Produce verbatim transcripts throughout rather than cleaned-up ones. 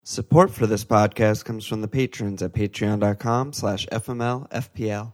Support for this podcast comes from the patrons at patreon.com slash FMLFPL.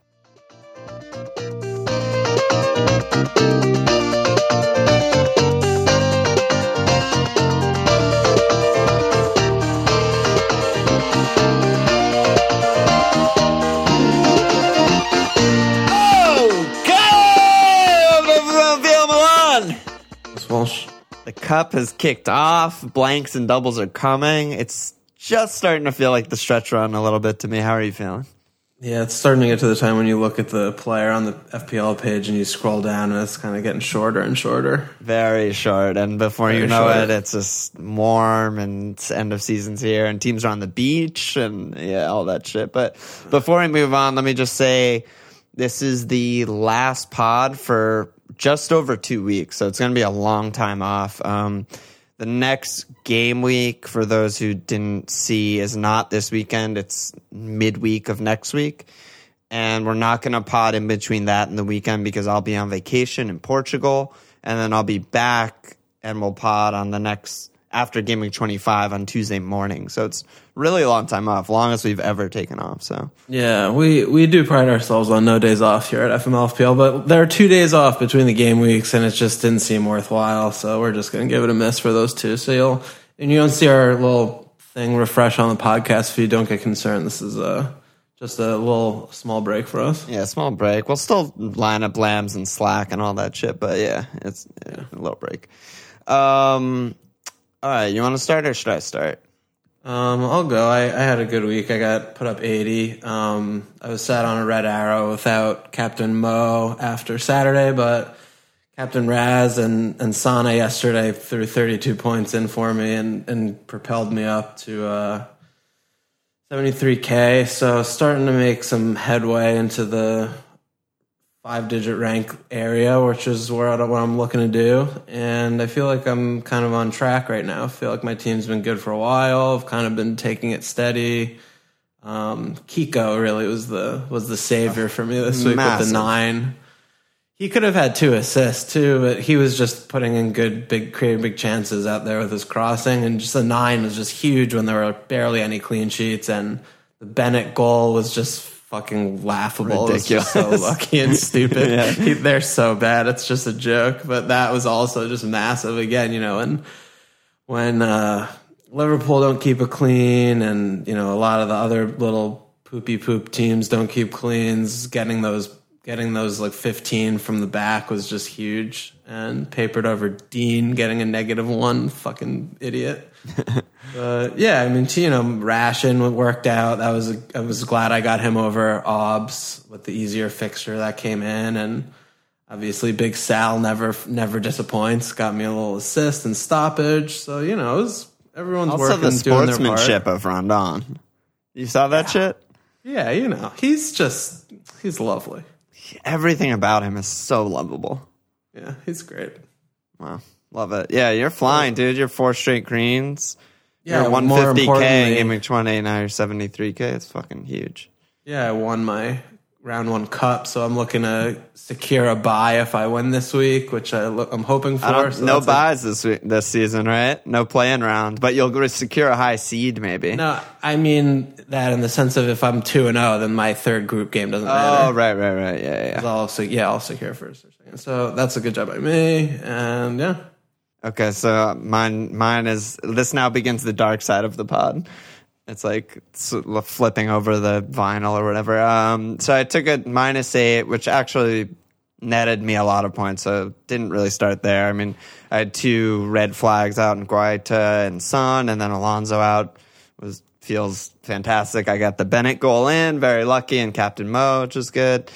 Walsh. The cup has kicked off. Blanks and doubles are coming. It's just starting to feel like the stretch run a little bit to me. How are you feeling? Yeah, it's starting to get to the time when you look at the player on the F P L page and you scroll down and it's kind of getting shorter and shorter. Very short. And before Very you know short. it, it's just warm and it's end of season's here and teams are on the beach and yeah, all that shit. But before we move on, let me just say this is the last pod for just over two weeks, so it's going to be a long time off. Um, the next game week, for those who didn't see, is not this weekend. It's midweek of next week, and we're not going to pod in between that and the weekend because I'll be on vacation in Portugal, and then I'll be back, and we'll pod on the next after Game Week twenty-five on Tuesday morning. So it's really a long time off, longest we've ever taken off. So yeah, we, we do pride ourselves on no days off here at F M L F P L, but there are two days off between the game weeks, and it just didn't seem worthwhile. So we're just going to give it a miss for those two. So you'll and you don't see our little thing refresh on the podcast feed. Don't get concerned. This is a just a little small break for us. Yeah, small break. We'll still line up lambs and Slack and all that shit, but yeah, it's yeah, a little break. Um. All right, you want to start or should I start? Um, I'll go. I, I had a good week. I got put up eighty. Um, I was sat on a red arrow without Captain Mo after Saturday, but Captain Raz and, and Sana yesterday threw thirty-two points in for me and, and propelled me up to uh, seventy-three K. So starting to make some headway into the five-digit rank area, which is where I, what I'm looking to do. And I feel like I'm kind of on track right now. I feel like my team's been good for a while. I've kind of been taking it steady. Um, Kiko really was the was the savior for me this week Massive. with the nine. He could have had two assists too, but he was just putting in good, big, creating big chances out there with his crossing. And just the nine was just huge when there were barely any clean sheets. And the Bennett goal was just fucking laughable. Ridiculous. It's just so lucky and stupid. Yeah. he, they're so bad. It's just a joke. But that was also just massive again, you know, and when uh, Liverpool don't keep it clean and, you know, a lot of the other little poopy poop teams don't keep cleans, getting those getting those like fifteen from the back was just huge. And papered over Dean getting a negative one, fucking idiot. But yeah, I mean, you know, Ration worked out. That was a, I was glad I got him over Obbs with the easier fixture that came in, and obviously Big Sal never never disappoints. Got me a little assist and stoppage. So you know, it was, everyone's also working, the doing their sportsmanship part. of Rondon. You saw that yeah. shit? Yeah, you know, he's just he's lovely. Everything about him is so lovable. Yeah, he's great. Wow, love it. Yeah, you're flying, dude. You're four straight greens. Yeah, you're one hundred fifty K in Game Week twenty, now you're seventy-three K. It's fucking huge. Yeah, I won my round one cup, so I'm looking to secure a bye if I win this week, which I look, I'm hoping for. I don't, so no buys this week, this season, right? No play-in round, but you'll secure a high seed, maybe. No, I mean that in the sense of if I'm two and zero, then my third group game doesn't matter. Oh, right, right, right. Yeah, yeah. I'll also, yeah, I'll secure first or second. So that's a good job by me, and yeah. Okay, so mine, mine is this now begins the dark side of the pod. It's like flipping over the vinyl or whatever. Um, so I took a minus eight, which actually netted me a lot of points. So didn't really start there. I mean, I had two red flags out in Guaita and Son, and then Alonso out. Was feels fantastic. I got the Bennett goal in, very lucky, and Captain Mo, which is good.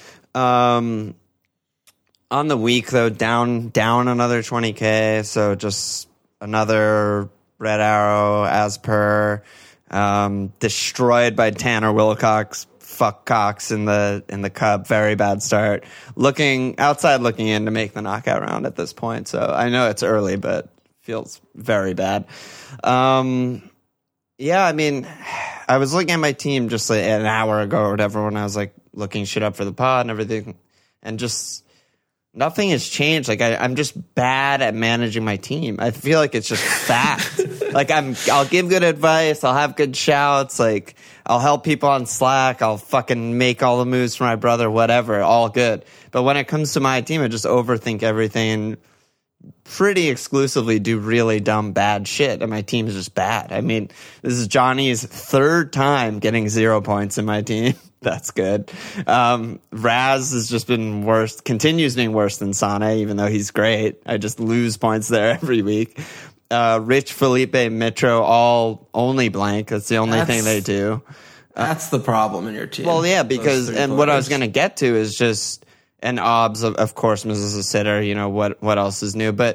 Um, on the week though, down down another twenty K. So just another red arrow as per. Um, destroyed by Tanner Wilcox, fuck Cox in the in the cup. Very bad start. Looking outside, looking in to make the knockout round at this point. So I know it's early, but feels very bad. Um, yeah, I mean, I was looking at my team just like an hour ago or whatever when I was like looking shit up for the pod and everything, and just nothing has changed. Like I, I'm just bad at managing my team. I feel like it's just fact. Like I'm, I'll give good advice. I'll have good shouts. Like I'll help people on Slack. I'll fucking make all the moves for my brother, whatever, all good. But when it comes to my team, I just overthink everything and pretty exclusively do really dumb, bad shit. And my team is just bad. I mean, this is Johnny's third time getting zero points in my team. That's good. Um, Raz has just been worse, continues being worse than Sane, even though he's great. I just lose points there every week. Uh, Rich, Felipe, Mitro, all only blank. That's the only That's, thing they do. That's the problem in your team. Well, yeah, because, and players. what I was going to get to is just, and Obbs, of, of course, Missus a sitter, you know, what, what else is new? But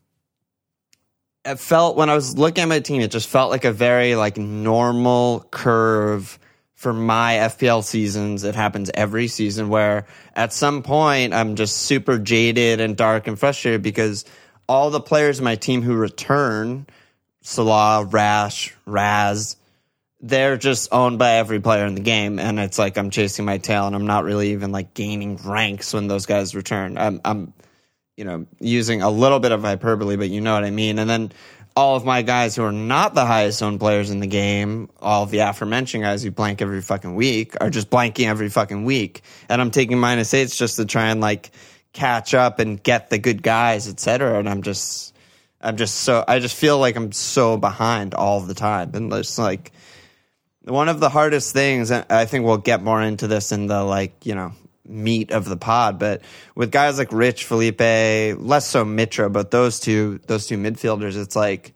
it felt, when I was looking at my team, it just felt like a very, like, normal curve for my F P L seasons. It happens every season where at some point I'm just super jaded and dark and frustrated because all the players in my team who return, Salah, Rash, Raz, they're just owned by every player in the game. And it's like I'm chasing my tail and I'm not really even like gaining ranks when those guys return. I'm, I'm you know, using a little bit of hyperbole, but you know what I mean. And then all of my guys who are not the highest owned players in the game, all of the aforementioned guys who blank every fucking week, are just blanking every fucking week. And I'm taking minus eights just to try and like catch up and get the good guys, et cetera. And I'm just, I'm just so, I just feel like I'm so behind all the time. And it's like one of the hardest things, and I think we'll get more into this in the like, you know, meat of the pod, but with guys like Rich, Felipe, less so Mitra, but those two, those two midfielders, it's like,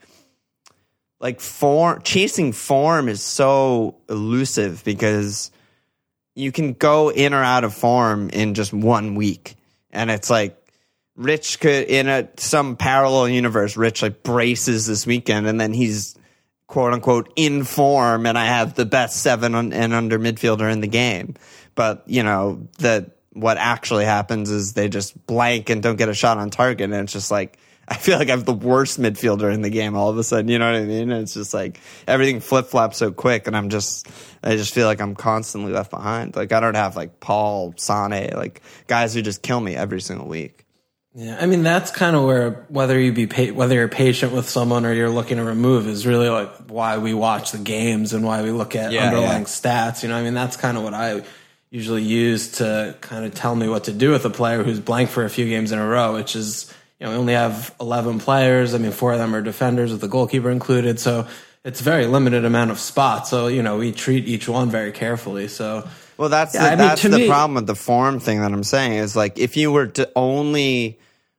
like form, chasing form is so elusive because you can go in or out of form in just one week. And it's like, Rich could, in a, some parallel universe, Rich like braces this weekend and then he's quote unquote in form and I have the best seven and under midfielder in the game. But, you know, that what actually happens is they just blank and don't get a shot on target. And it's just like, I feel like I have the worst midfielder in the game all of a sudden. You know what I mean? And it's just like everything flip flops so quick. And I'm just, I just feel like I'm constantly left behind. Like I don't have like Paul, Sane, like guys who just kill me every single week. Yeah, I mean that's kind of where whether you be pa- whether you're patient with someone or you're looking to remove is really like why we watch the games and why we look at yeah, underlying yeah. stats. You know, I mean that's kind of what I usually use to kind of tell me what to do with a player who's blank for a few games in a row, which is, you know, we only have eleven players. I mean, four of them are defenders with the goalkeeper included. So it's a very limited amount of spots. So, you know, we treat each one very carefully. So, well, that's yeah, the, I mean, that's the me, problem with the form thing that I'm saying is like, if you were to only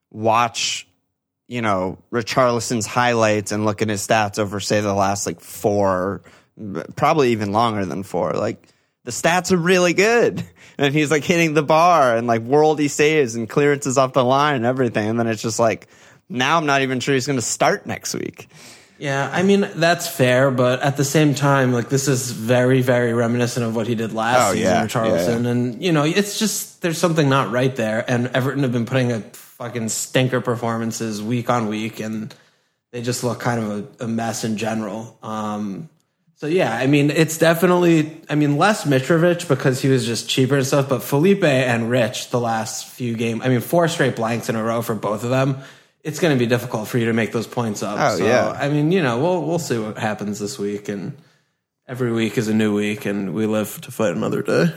watch, you know, Richarlison's highlights and look at his stats over, say, the last like four, probably even longer than four, like, the stats are really good. And he's like hitting the bar and like worldy saves and clearances off the line and everything. And then it's just like, now I'm not even sure he's going to start next week. Yeah, I mean, that's fair. But at the same time, like this is very, very reminiscent of what he did last oh, season, yeah, Richarlison. yeah. And, you know, it's just, there's something not right there. And Everton have been putting a fucking stinker performances week on week. And they just look kind of a, a mess in general. Um, So, yeah, I mean, it's definitely, I mean, less Mitrovic because he was just cheaper and stuff, but Felipe and Rich the last few games, I mean, four straight blanks in a row for both of them. It's going to be difficult for you to make those points up. Oh, so, yeah. I mean, you know, we'll we'll see what happens this week, and every week is a new week, and we live to fight another day.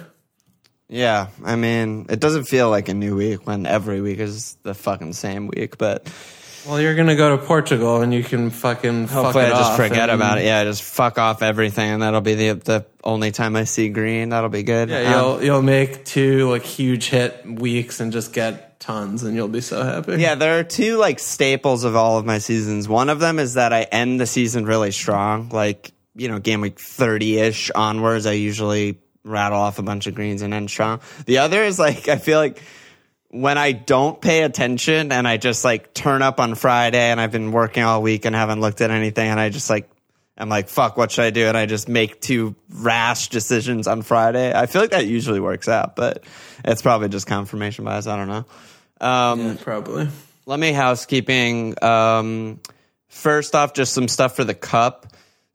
Yeah, I mean, it doesn't feel like a new week when every week is the fucking same week, but... Well, you're going to go to Portugal, and you can fucking fuck Hopefully it I just off forget and, about it. Yeah, just fuck off everything, and that'll be the the only time I see green. That'll be good. Yeah, you'll um, you'll make two like huge hit weeks and just get tons, and you'll be so happy. Yeah, there are two like staples of all of my seasons. One of them is that I end the season really strong. Like, you know, game week thirty-ish onwards, I usually rattle off a bunch of greens and end strong. The other is like, I feel like when I don't pay attention and I just like turn up on Friday and I've been working all week and haven't looked at anything and I just like, I'm like, fuck, what should I do? And I just make two rash decisions on Friday. I feel like that usually works out, but it's probably just confirmation bias. I don't know. Um, Yeah, probably. Let me housekeeping. Um, first off, just some stuff for the cup.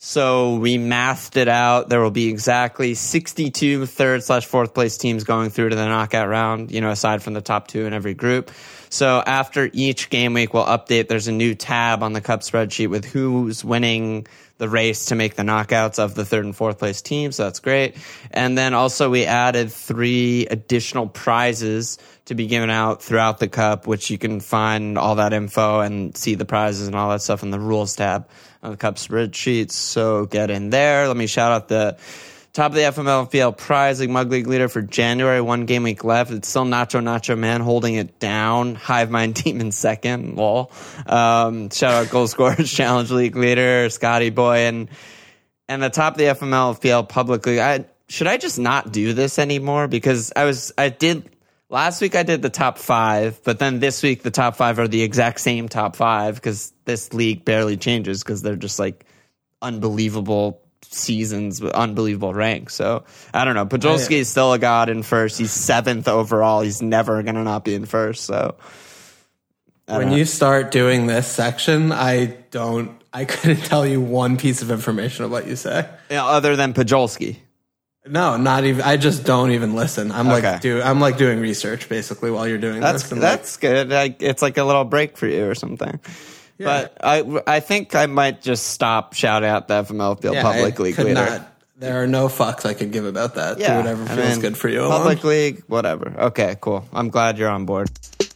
So we mathed it out. There will be exactly sixty-two third slash fourth place teams going through to the knockout round, you know, aside from the top two in every group. So after each game week, we'll update. There's a new tab on the Cup spreadsheet with who's winning the race to make the knockouts of the third and fourth place teams. So that's great. And then also we added three additional prizes to be given out throughout the Cup, which you can find all that info and see the prizes and all that stuff in the rules tab on the Cup spreadsheet. So get in there. Let me shout out the top of the F M L F P L Prize League Mug League leader for January. One game week left. It's still Nacho Nacho Man holding it down. Hive Mind Team in second. Lol. Um, shout out Goal Scorers Challenge League leader Scotty Boy. And and the top of the F M L F P L Public League. I, should I just not do this anymore? Because I was I did last week I did the top five, but then this week the top five are the exact same top five because this league barely changes because they're just like unbelievable seasons with unbelievable ranks. So I don't know. Podolski is still a god in first. He's seventh overall. He's never going to not be in first. So when know. you start doing this section, I don't, I couldn't tell you one piece of information of what you say. Yeah, other than Podolski. No, not even. I just don't even listen. I'm okay. like do. I'm like doing research basically while you're doing that's, this. And that's like, good. I, it's like a little break for you or something. Yeah. But I, I think I might just stop shouting out the F M L F P L yeah, Public League leader. Not, there are no fucks I could give about that. Yeah, do whatever feels I mean, good for you. Public alone. League, whatever. Okay, cool. I'm glad you're on board.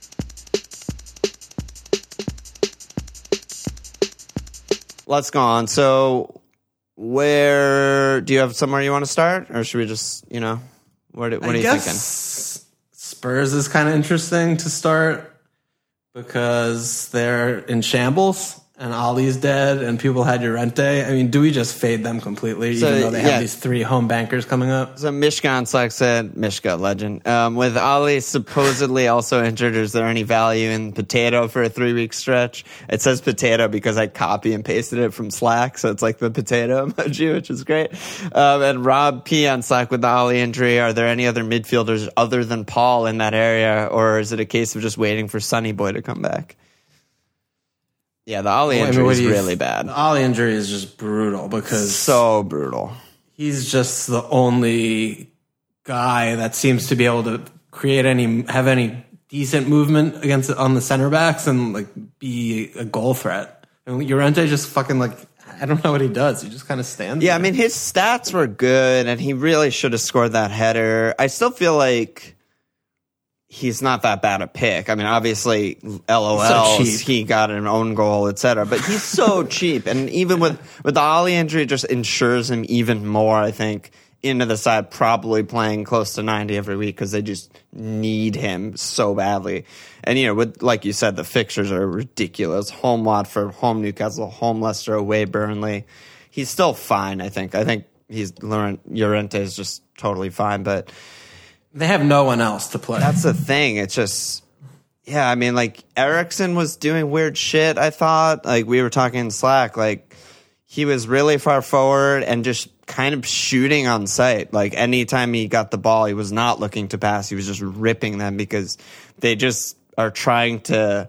Let's go on. So, where do you have somewhere you want to start, or should we just, you know, what, what are I you guess thinking? Spurs is kind of interesting to start because they're in shambles and Ollie's dead and people had Llorente. I mean, do we just fade them completely, so, even though they yeah. have these three home bankers coming up? So Mishkan Slack said, Mishka, legend. Um, with Ollie supposedly also injured, is there any value in Potato for a three-week stretch? It says Potato because I copy and pasted it from Slack, so it's like the potato emoji, which is great. Um, and Rob P on Slack with the Ollie injury, are there any other midfielders other than Paul in that area, or is it a case of just waiting for Sonny Boy to come back? Yeah, the Ollie injury I mean, is really bad. The Ollie injury is just brutal because... So brutal. He's just the only guy that seems to be able to create any... have any decent movement against on the center backs and like be a goal threat. And Llorente just fucking like... I don't know what he does. He just kind of stands Yeah, there. I mean, his stats were good and he really should have scored that header. I still feel like... he's not that bad a pick. I mean, obviously, LOL, so he got an own goal, et cetera. But he's so cheap. And even with, with the Ollie injury, it just ensures him even more, I think, into the side, probably playing close to ninety every week because they just need him so badly. And, you know, with like you said, the fixtures are ridiculous. Home Watford, home Newcastle, home Leicester, away Burnley. He's still fine, I think. I think he's Llorente is just totally fine, but... they have no one else to play. That's the thing. It's just, yeah, I mean, like, Eriksson was doing weird shit, I thought. Like, we were talking in Slack. Like, he was really far forward and just kind of shooting on sight. Like, anytime he got the ball, he was not looking to pass. He was just ripping them because they just are trying to...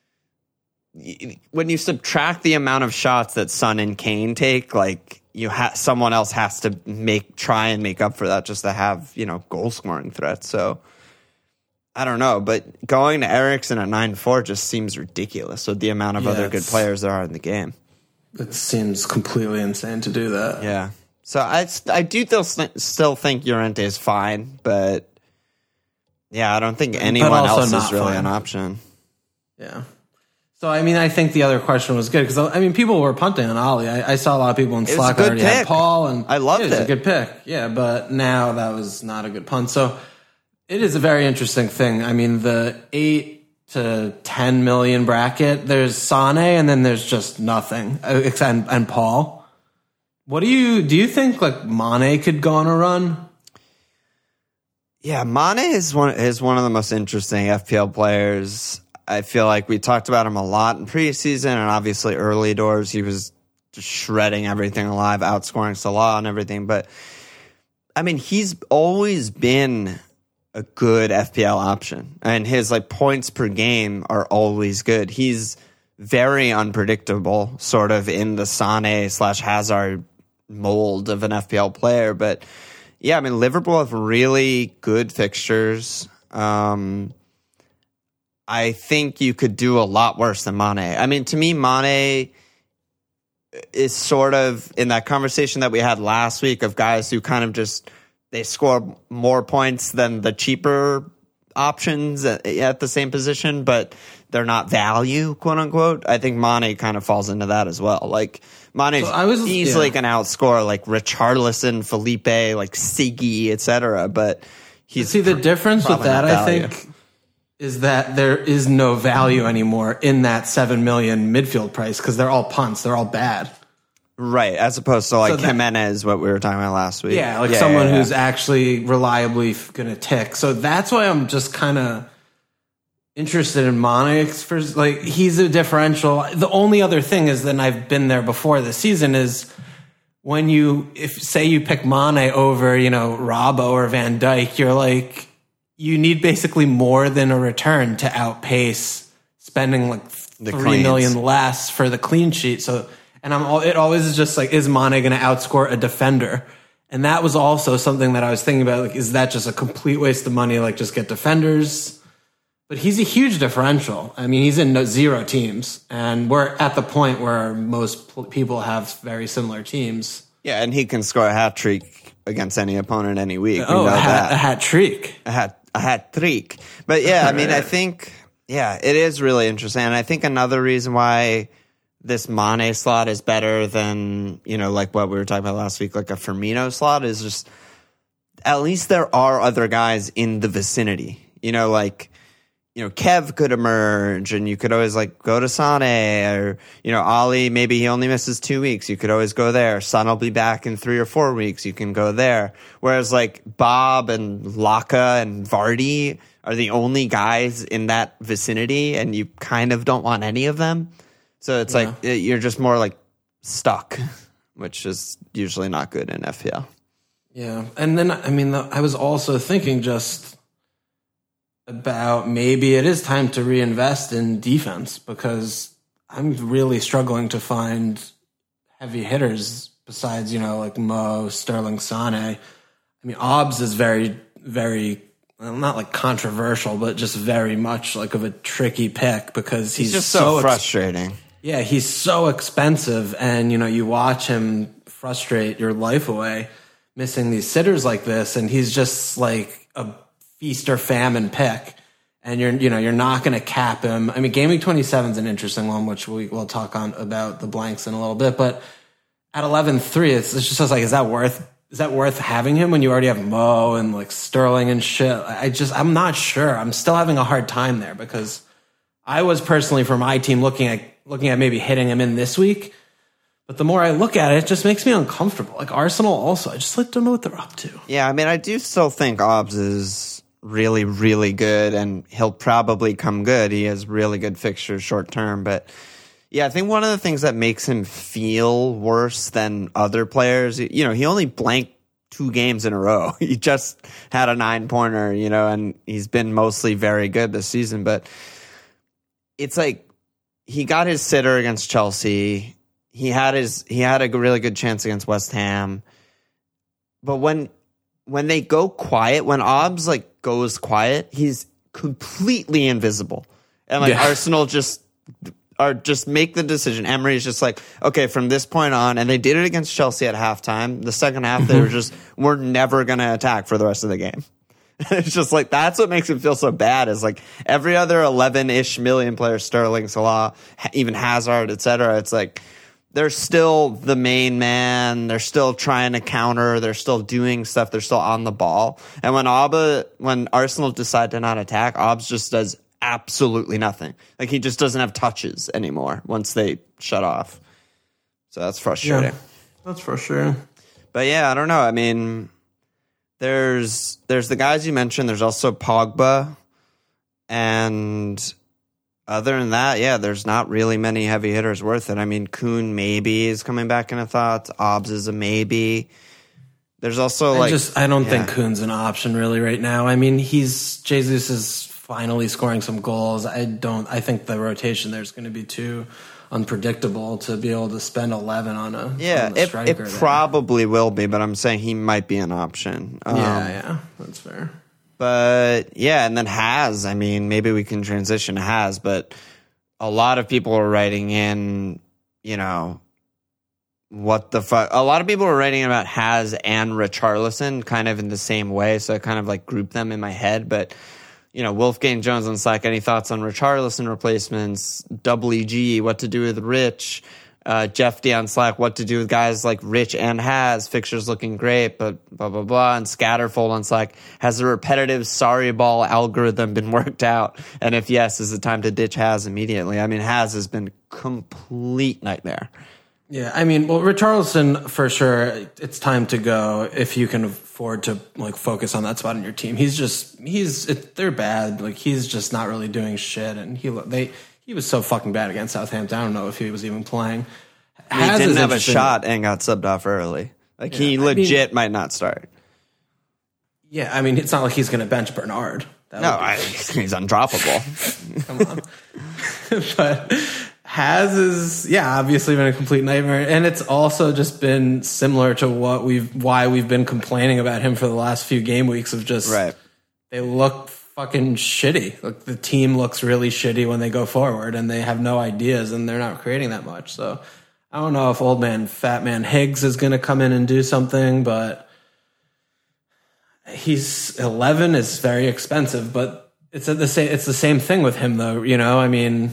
when you subtract the amount of shots that Son and Kane take, like... you ha- someone else has to make try and make up for that just to have, you know, goal scoring threats. So I don't know, but going to Eriksson at nine four just seems ridiculous with the amount of yeah, other good players there are in the game. It seems completely insane to do that. Yeah. So I, I do still still think Llorente is fine, but yeah, I don't think anyone else is really fine. An option. Yeah. So, I mean, I think the other question was good because, I mean, people were punting on Ollie. I, I saw a lot of people in Slack already pick. had Paul. And I loved it. It was a good pick. Yeah, but now that was not a good punt. So, it is a very interesting thing. I mean, the eight to ten million bracket, there's Sane and then there's just nothing. And, and Paul. What do you, do you think, like, Mane could go on a run? Yeah, Mane is one, is one of the most interesting F P L players. I feel like we talked about him a lot in preseason and obviously early doors. He was just shredding everything alive, outscoring Salah and everything. But, I mean, he's always been a good F P L option. And his, like, points per game are always good. He's very unpredictable, sort of in the Sané slash Hazard mold of an F P L player. But yeah, I mean, Liverpool have really good fixtures. Um, I think you could do a lot worse than Mane. I mean, to me, Mane is sort of in that conversation that we had last week of guys who kind of just, they score more points than the cheaper options at, at the same position, but they're not value, quote unquote. I think Mane kind of falls into that as well. Like, Mane so I was, easily yeah. can outscore like Richarlison, Felipe, like Siggy, et cetera. But he's see the difference with that. I think is that there is no value anymore in that seven million midfield price because they're all punts. They're all bad. Right, as opposed to like so that, Jimenez, what we were talking about last week. Yeah, like yeah, someone yeah, yeah. who's actually reliably going to tick. So that's why I'm just kind of interested in Mane. For, like, he's a differential. The only other thing is that I've been there before this season is when you, if say you pick Mane over, you know, Robbo or Van Dijk, you're like, you need basically more than a return to outpace spending like the three cleans. million less for the clean sheet. So. And I'm all, it always is just like, is Mane going to outscore a defender? And that was also something that I was thinking about. Like, is that just a complete waste of money? Like, just get defenders. But he's a huge differential. I mean, he's in no, zero teams, and we're at the point where most p- people have very similar teams. Yeah, and he can score a hat trick against any opponent any week. Oh, we know a, hat, a hat trick, a hat a hat trick. But yeah, I mean, I think yeah, it is really interesting, and I think another reason why this Mane slot is better than, you know, like what we were talking about last week, like a Firmino slot, is just at least there are other guys in the vicinity. You know, like, you know, Kev could emerge and you could always like go to Sané, or, you know, Ali, maybe he only misses two weeks. You could always go there. Son will be back in three or four weeks. You can go there. Whereas like Bob and Laka and Vardy are the only guys in that vicinity, and you kind of don't want any of them. So it's yeah. like you're just more like stuck, which is usually not good in F P L. Yeah. And then, I mean, the, I was also thinking just about maybe it is time to reinvest in defense, because I'm really struggling to find heavy hitters besides, you know, like Mo, Sterling, Sané. I mean, Obbs is very, very, well, not like controversial, but just very much like of a tricky pick because he's, he's just so so frustrating. Ex- Yeah, he's so expensive, and, you know, you watch him frustrate your life away missing these sitters like this, and he's just like a feast or famine pick, and you're, you know, you're not going to cap him. I mean, Game Week twenty-seven is an interesting one, which we will talk on about the blanks in a little bit, but at eleven three, it's, it's just like, is that worth, is that worth having him when you already have Mo and like Sterling and shit? I just, I'm not sure. I'm still having a hard time there because I was personally, for my team, looking at looking at maybe hitting him in this week. But the more I look at it, it just makes me uncomfortable. Like Arsenal also, I just like, don't know what they're up to. Yeah, I mean, I do still think Obbs is really, really good, and he'll probably come good. He has really good fixtures short term. But yeah, I think one of the things that makes him feel worse than other players, you know, he only blanked two games in a row. He just had a nine-pointer, you know, and he's been mostly very good this season. But it's like, he got his sitter against Chelsea. He had his he had a really good chance against West Ham. But when when they go quiet, when Obbs like goes quiet, he's completely invisible. And like yeah. Arsenal just are just make the decision. Emery's just like, okay, from this point on, and they did it against Chelsea at halftime. The second half, they were just, we're never going to attack for the rest of the game. It's just like, that's what makes it feel so bad, is like every other eleven-ish million players, Sterling, Salah, even Hazard, et cetera, it's like they're still the main man. They're still trying to counter. They're still doing stuff. They're still on the ball. And when Abba, when Arsenal decide to not attack, Obbs just does absolutely nothing. Like, he just doesn't have touches anymore once they shut off. So that's frustrating. Yeah, that's frustrating. But yeah, I don't know. I mean, There's there's the guys you mentioned. There's also Pogba. And other than that, yeah, there's not really many heavy hitters worth it. I mean, Kuhn maybe is coming back into thoughts. Obbs is a maybe. There's also I like... just I don't yeah. think Kuhn's an option really right now. I mean, he's Jesus' finally scoring some goals. I don't. I think the rotation there is going to be too unpredictable to be able to spend eleven on a yeah. on the It, striker it there. probably will be, but I'm saying he might be an option. Um, yeah, yeah, that's fair. But yeah, and then Has. I mean, maybe we can transition to Has, but a lot of people are writing in, you know. What the fuck? A lot of people were writing about Has and Richarlison kind of in the same way, so I kind of like grouped them in my head. But, you know, Wolfgang Jones on Slack, any thoughts on Richarlison replacements? W E G, what to do with Rich? Uh, Jeff D on Slack, what to do with guys like Rich and Has? Fixtures looking great, but blah, blah, blah. And Scatterfold on Slack, has the repetitive sorry ball algorithm been worked out? And if yes, is it time to ditch Has immediately? I mean, Has has been complete nightmare. Yeah, I mean, well, Richarlison, for sure, it's time to go if you can afford to, like, focus on that spot in your team. He's just, he's, it, they're bad. Like, he's just not really doing shit, and he they he was so fucking bad against Southampton. I don't know if he was even playing. He Has didn't have a shot and got subbed off early. Like, yeah, he legit I mean, might not start. Yeah, I mean, it's not like he's going to bench Bernard. That no, I, he's undroppable. Come on. But Has is, yeah, obviously been a complete nightmare. And it's also just been similar to what we've, why we've been complaining about him for the last few game weeks of just, right. They look fucking shitty. Like, the team looks really shitty when they go forward and they have no ideas and they're not creating that much. So I don't know if old man, fat man Higgs is going to come in and do something, but he's eleven is very expensive, but it's the same, it's the same thing with him though. You know, I mean,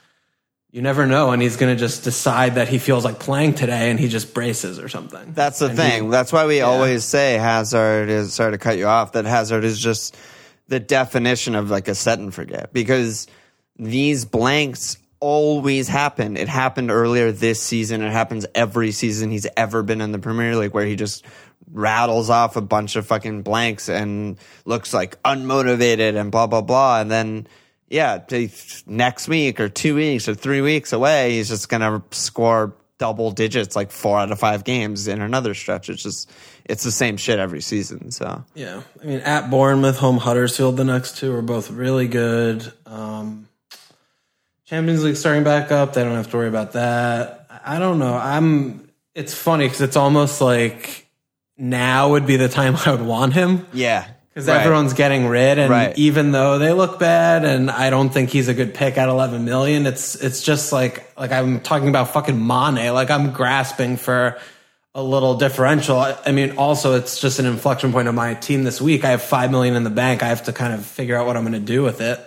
you never know, and he's going to just decide that he feels like playing today, and he just braces or something. That's the and thing. He, That's why we yeah. always say Hazard is, sorry to cut you off, that Hazard is just the definition of like a set and forget, because these blanks always happen. It happened earlier this season. It happens every season he's ever been in the Premier League, where he just rattles off a bunch of fucking blanks and looks like unmotivated and blah, blah, blah. And then, yeah, next week or two weeks or three weeks away, he's just going to score double digits like four out of five games in another stretch. It's just, it's the same shit every season. So, yeah. I mean, at Bournemouth, home Huddersfield, the next two are both really good. Um, Champions League starting back up. They don't have to worry about that. I don't know. I'm, it's funny because it's almost like now would be the time I would want him. Yeah. Because right. everyone's getting rid, and right. even though they look bad, and I don't think he's a good pick at eleven million, it's it's just like like I'm talking about fucking Mane. Like, I'm grasping for a little differential. I, I mean, also it's just an inflection point of my team this week. I have five million in the bank. I have to kind of figure out what I'm going to do with it,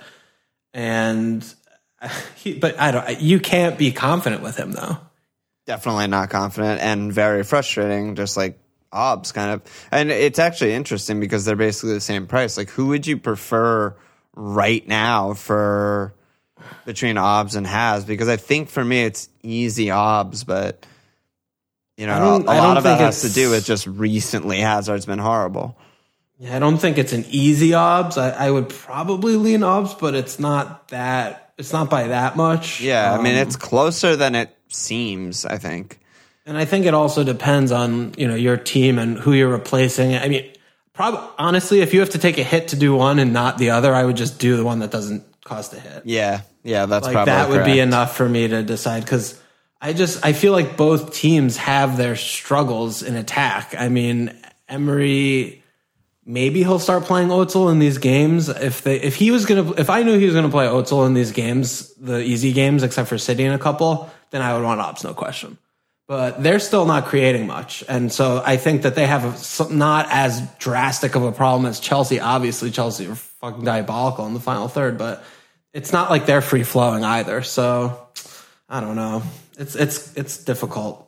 and he, but I don't. You can't be confident with him though. Definitely not confident, and very frustrating. Just like Obbs kind of, and it's actually interesting because they're basically the same price. Like, who would you prefer right now for between Obbs and Has? Because I think for me it's easy Obbs, but you know, a, a lot of that has to do with just recently Hazard's been horrible. Yeah, I don't think it's an easy Obbs. I, I would probably lean Obbs, but it's not that. It's not by that much. Yeah, um, I mean, it's closer than it seems, I think. And I think it also depends on, you know, your team and who you're replacing. I mean, probably honestly, if you have to take a hit to do one and not the other, I would just do the one that doesn't cost a hit. Yeah, yeah, that's like probably that would correct. be enough for me to decide, because I just I feel like both teams have their struggles in attack. I mean, Emery, maybe he'll start playing Özil in these games. If they if he was gonna if I knew he was gonna play Özil in these games, the easy games except for City in a couple, then I would want Obbs, no question. But they're still not creating much. And so I think that they have a, not as drastic of a problem as Chelsea. Obviously, Chelsea are fucking diabolical in the final third, but it's not like they're free flowing either. So I don't know. It's it's it's difficult.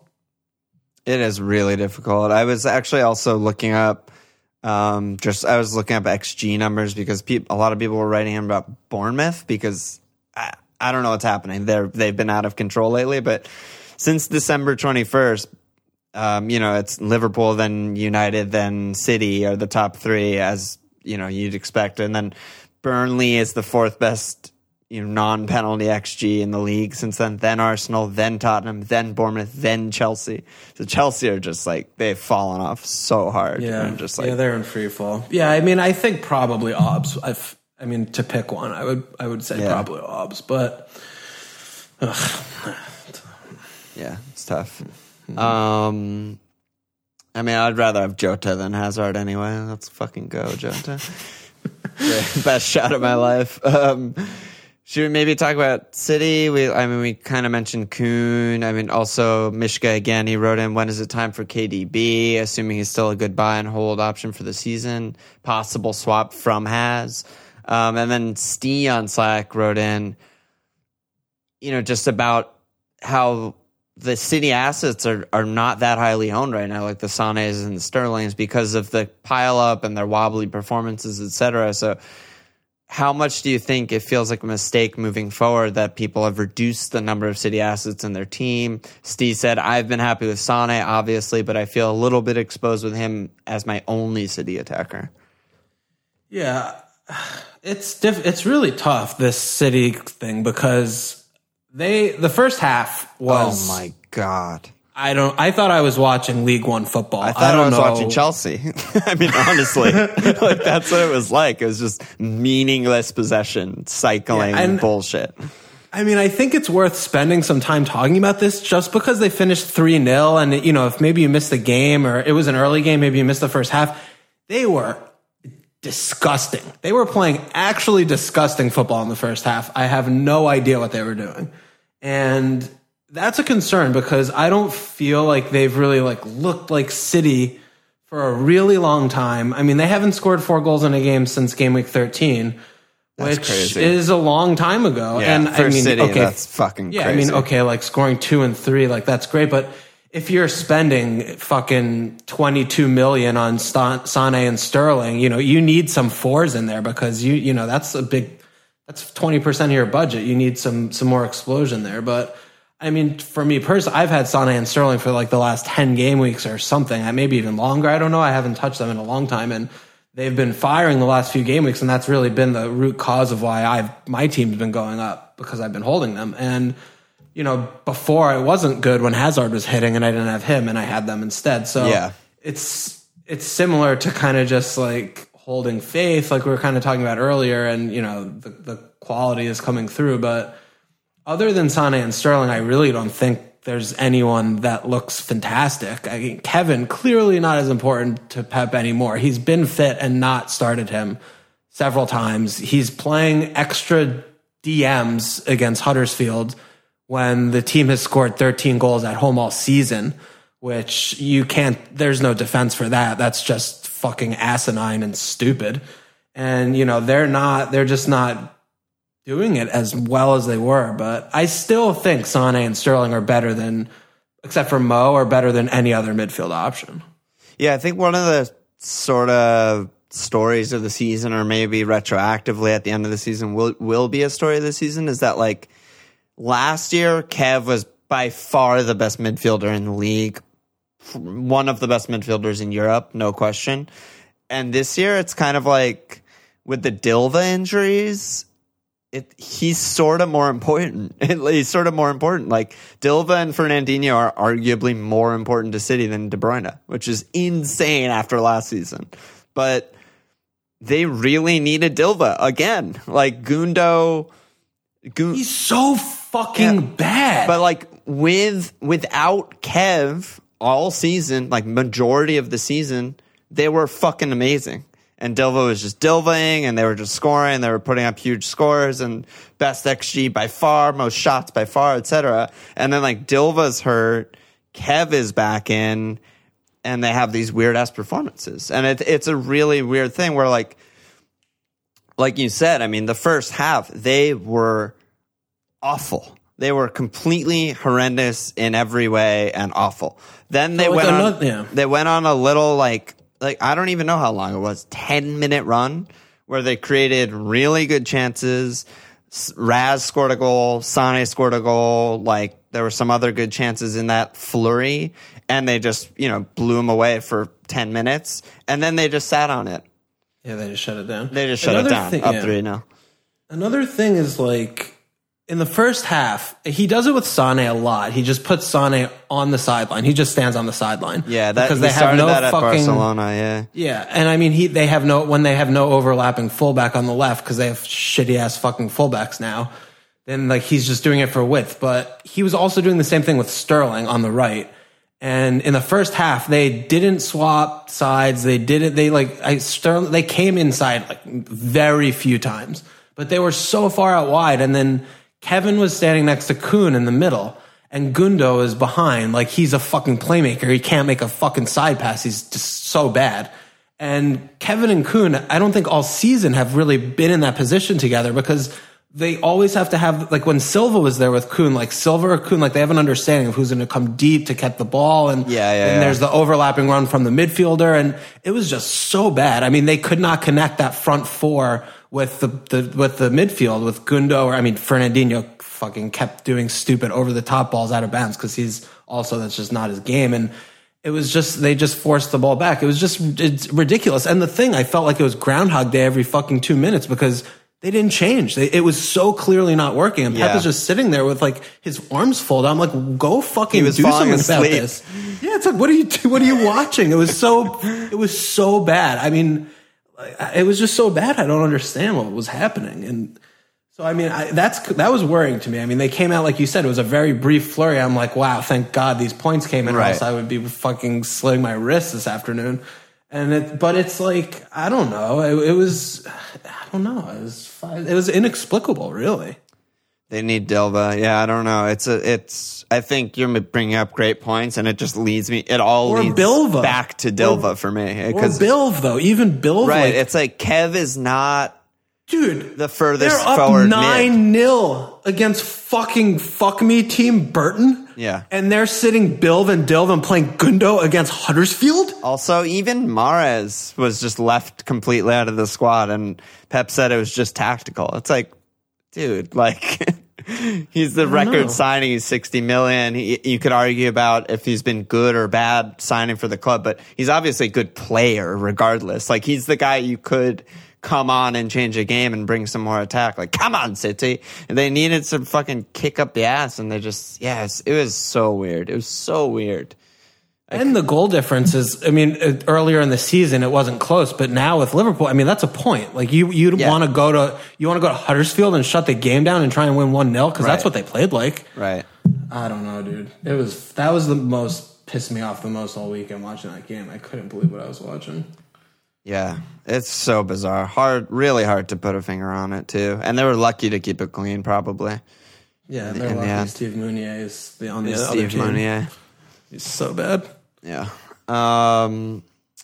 It is really difficult. I was actually also looking up, um, just I was looking up X G numbers because pe- a lot of people were writing in about Bournemouth because I, I don't know what's happening. They're they've been out of control lately, but since December twenty-first, um, you know, it's Liverpool, then United, then City are the top three, as, you know, you'd expect. And then Burnley is the fourth best, you know, non-penalty X G in the league since then. Then Arsenal, then Tottenham, then Bournemouth, then Chelsea. So Chelsea are just like, they've fallen off so hard. Yeah, just like, yeah, they're in free fall. Yeah, I mean, I think probably Obbs. I've, I mean, to pick one, I would I would say Yeah. probably Hobbs, but ugh. Yeah, it's tough. Um, I mean, I'd rather have Jota than Hazard anyway. Let's fucking go, Jota. The best shot of my life. Um, should we maybe talk about City? We, I mean, we kind of mentioned Kuhn. I mean, also Mishka again. He wrote in, when is it time for K D B? Assuming he's still a good buy and hold option for the season. Possible swap from Haz. Um, and then Stee on Slack wrote in, you know, just about how the City assets are, are not that highly owned right now, like the Sanes and the Sterlings, because of the pile up and their wobbly performances, et cetera. So how much do you think it feels like a mistake moving forward that people have reduced the number of City assets in their team? Steve said, I've been happy with Sane, obviously, but I feel a little bit exposed with him as my only City attacker. Yeah, it's diff- it's really tough, this City thing, because they the first half was Oh my God. I don't I thought I was watching League One football. I thought I, I, don't was know. watching Chelsea. I mean, honestly, like that's what it was like. It was just meaningless possession, cycling, Yeah, and- bullshit. I mean, I think it's worth spending some time talking about this just because they finished three nil, and, you know, if maybe you missed the game or it was an early game, maybe you missed the first half, they were disgusting. They were playing actually disgusting football in the first half. I have no idea what they were doing. And that's a concern because I don't feel like they've really like looked like City for a really long time. I mean, they haven't scored four goals in a game since game week thirteen. That's Which crazy. is a long time ago. Yeah, and for I mean, City, okay, that's fucking yeah, crazy. I mean, okay, like scoring two and three, like that's great. But if you're spending fucking twenty-two million on St- Sane and Sterling, you know, you need some fours in there because you, you know, that's a big, that's twenty percent of your budget. You need some, some more explosion there. But I mean, for me personally, I've had Sane and Sterling for like the last ten game weeks or something, maybe even longer. I don't know. I haven't touched them in a long time. And they've been firing the last few game weeks, and that's really been the root cause of why I've my team's been going up because I've been holding them. And you know, before I wasn't good when Hazard was hitting, and I didn't have him, and I had them instead. So Yeah. it's it's similar to kind of just like holding faith, like we were kind of talking about earlier, and you know, the the quality is coming through. But other than Sane and Sterling, I really don't think there's anyone that looks fantastic. I mean, Kevin, clearly not as important to Pep anymore. He's been fit and not started him several times. He's playing extra D Ms against Huddersfield when the team has scored thirteen goals at home all season, which you can't, there's no defense for that. That's just fucking asinine and stupid. And, you know, they're not, they're just not doing it as well as they were, but I still think Sane and Sterling are better than, except for Mo, are better than any other midfield option. Yeah, I think one of the sort of stories of the season, or maybe retroactively at the end of the season, will will be a story of the season, is that like last year, Kev was by far the best midfielder in the league, one of the best midfielders in Europe, no question. And this year, it's kind of like with the Dilva injuries, It, he's sort of more important. He's sort of more important. Like Dilva and Fernandinho are arguably more important to City than De Bruyne, which is insane after last season. But they really needed Dilva again. Like Gundo, Gu- He's so fucking Yeah. bad. but like with without Kev all season, like majority of the season, they were fucking amazing. And Dilva was just Dilvaing, and they were just scoring. They were putting up huge scores and best X G by far, most shots by far, et cetera. And then like Dilva's hurt, Kev is back in, and they have these weird ass performances. And it, it's a really weird thing where like, like you said, I mean, the first half they were awful. They were completely horrendous in every way and awful. Then they So went it's on. another- yeah. They went on a little like. Like, I don't even know how long it was, ten minute run where they created really good chances. Raz scored a goal. Sane scored a goal. Like, there were some other good chances in that flurry. And they just, you know, blew them away for ten minutes. And then they just sat on it. yeah, they just shut it down. They just shut Another it down. thing- up yeah. three now. Another thing is like, in the first half, he does it with Sane a lot. He just puts Sane on the sideline. He just stands on the sideline. Yeah, that, because he they have started no that at fucking, Barcelona, yeah. Yeah, and I mean, he they have no when they have no overlapping fullback on the left because they have shitty ass fucking fullbacks now. Then like he's just doing it for width. But he was also doing the same thing with Sterling on the right. And in the first half, they didn't swap sides. They didn't. They like I Sterling. They came inside like very few times, but they were so far out wide. And then Kevin was standing next to Kuhn in the middle, and Gundo is behind. Like he's a fucking playmaker. He can't make a fucking side pass. He's just so bad. And Kevin and Kuhn, I don't think all season have really been in that position together because they always have to have, like when Silva was there with Kuhn, like Silva or Kuhn, like they have an understanding of who's going to come deep to get the ball. And, yeah, yeah, and yeah. there's the overlapping run from the midfielder. And it was just so bad. I mean, they could not connect that front four with the, the with the midfield, with Gundo, or I mean, Fernandinho fucking kept doing stupid over the top balls out of bounds because he's also, that's just not his game. And it was just, they just forced the ball back. It was just, it's ridiculous. And the thing, I felt like it was Groundhog Day every fucking two minutes because they didn't change. They, it was so clearly not working. And yeah. Pep was just sitting there with like his arms folded. I'm like, go fucking do something about this. Yeah, it's like, what are you, what are you watching? It was so, it was so bad. I mean, it was just so bad. I don't understand what was happening. And so, I mean, I, that's, that was worrying to me. I mean, they came out, like you said, it was a very brief flurry. I'm like, wow, thank God these points came in, or right. else I would be fucking slitting my wrists this afternoon. And it, but it's like, I don't know. It, it was, I don't know. It was, it was inexplicable, really. They need Dilba. Yeah, I don't know. It's a, it's, I think you're bringing up great points, and it just leads me, it all or leads Bilva. back to Dilva or, for me. Or Bilv, though. Even Bilv. Right. Like, it's like Kev is not, dude, the furthest they're up forward nine nil against fucking fuck me team Burton. Yeah. And they're sitting Bilv and Dilv and playing Gundo against Huddersfield. Also, even Mahrez was just left completely out of the squad, and Pep said it was just tactical. It's like, dude, like he's the record know. signing. He's sixty million. He, you could argue about if he's been good or bad signing for the club, but he's obviously a good player regardless. Like he's the guy you could come on and change a game and bring some more attack. Like, come on, City. And they needed to fucking kick up the ass, and they just, yes, it was so weird. It was so weird. And the goal difference is, I mean, earlier in the season it wasn't close, but now with Liverpool, I mean, that's a point. Like you, you'd Yeah. want to go to, you want to go to Huddersfield and shut the game down and try and win one nil because Right. that's what they played like. Right. I don't know, dude. It was, that was the most, pissed me off the most all weekend watching that game. I couldn't believe what I was watching. Yeah, it's so bizarre. Hard, really hard to put a finger on it, too. And they were lucky to keep it clean, probably. Yeah, In- they're in the lucky end. Steve Meunier is the, on the other Steve team. Meunier. He's so bad. Yeah. Um,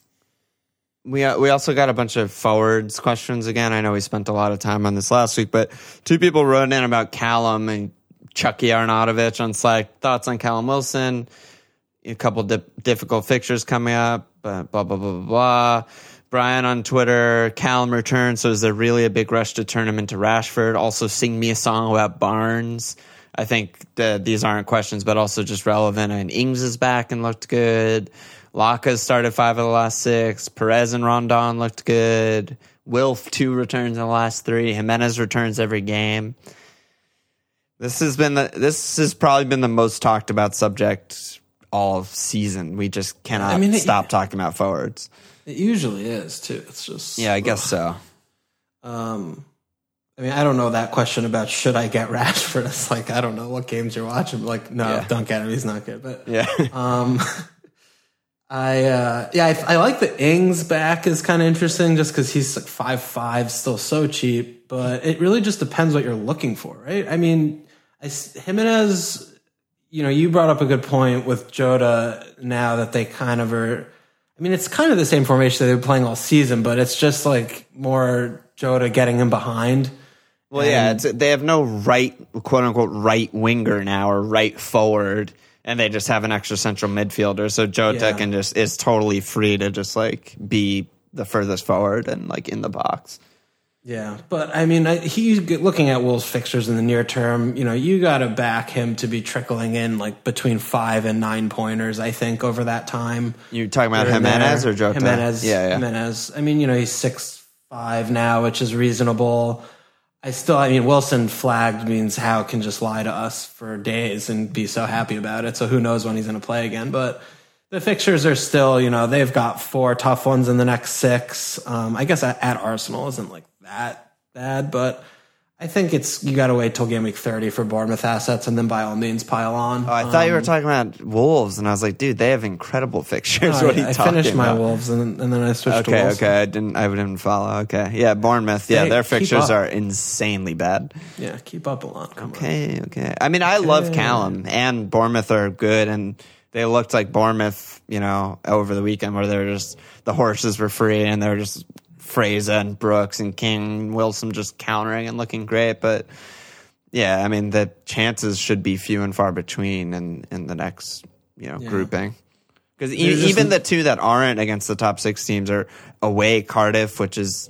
we we also got a bunch of forwards questions again. I know we spent a lot of time on this last week, but two people wrote in about Callum and Chucky Arnautovic on Slack. Thoughts on Callum Wilson? A couple di- difficult fixtures coming up. Uh, blah blah blah blah blah. Brian on Twitter, Callum returns, so is there really a big rush to turn him into Rashford? Also, sing me a song about Barnes. I think that these aren't questions, but also just relevant. And Ings is back and looked good. Laka's started five of the last six. Perez and Rondon looked good. Wilf, two returns in the last three. Jimenez returns every game. This has been the, this has probably been the most talked about subject all of season. We just cannot I mean, it- stop talking about forwards. It usually is, too. It's just... Yeah, I guess so. Um, I mean, I don't know that question about should I get Rashford. It's like, I don't know what games you're watching. Like, no, Yeah. don't get him. He's not good. But Yeah. um, I uh, yeah, I, I like the Ings back is kind of interesting just because he's like five five, still so cheap. But it really just depends what you're looking for, right? I mean, I, Jimenez, you know, you brought up a good point with Jota now that they kind of are. I mean, it's kind of the same formation that they've been playing all season, but it's just like more Jota getting him behind. Well, yeah, it's, they have no right, quote unquote, right winger now or right forward, and they just have an extra central midfielder. So Jota Yeah. can just is totally free to just like be the furthest forward and like in the box. Yeah, but I mean, I, he looking at Wolves' fixtures in the near term. You know, you got to back him to be trickling in like between five and nine pointers. I think over that time. You talking about Here and Jimenez there. or Jota? Jimenez, yeah, yeah. Jimenez. I mean, you know, he's six five now, which is reasonable. I still, I mean, Wilson flagged means Howe can just lie to us for days and be so happy about it. So who knows when he's going to play again. But the fixtures are still, you know, they've got four tough ones in the next six. Um, I guess at, at Arsenal isn't like that bad, but I think it's you got to wait till game week thirty for Bournemouth assets, and then by all means pile on. Oh, I thought um, you were talking about Wolves, and I was like, dude, they have incredible fixtures. no, what are I, you I talking finished my about? Wolves, and, and then I switched to Okay, Wolves. okay, I didn't, I didn't follow. Okay, yeah, Bournemouth. Yeah, They- their keep fixtures up. are insanely bad. Yeah, keep up a lot. Come on. Okay, okay. I mean, I love Okay. Callum, and Bournemouth are good, and they looked like Bournemouth, you know, over the weekend where they were just the horses were free, and they were just Fraser and Brooks and King and Wilson just countering and looking great. But yeah, I mean, the chances should be few and far between in, in the next, you know, Yeah. grouping. Because There's e- just- even the two that aren't against the top six teams are away Cardiff, which is,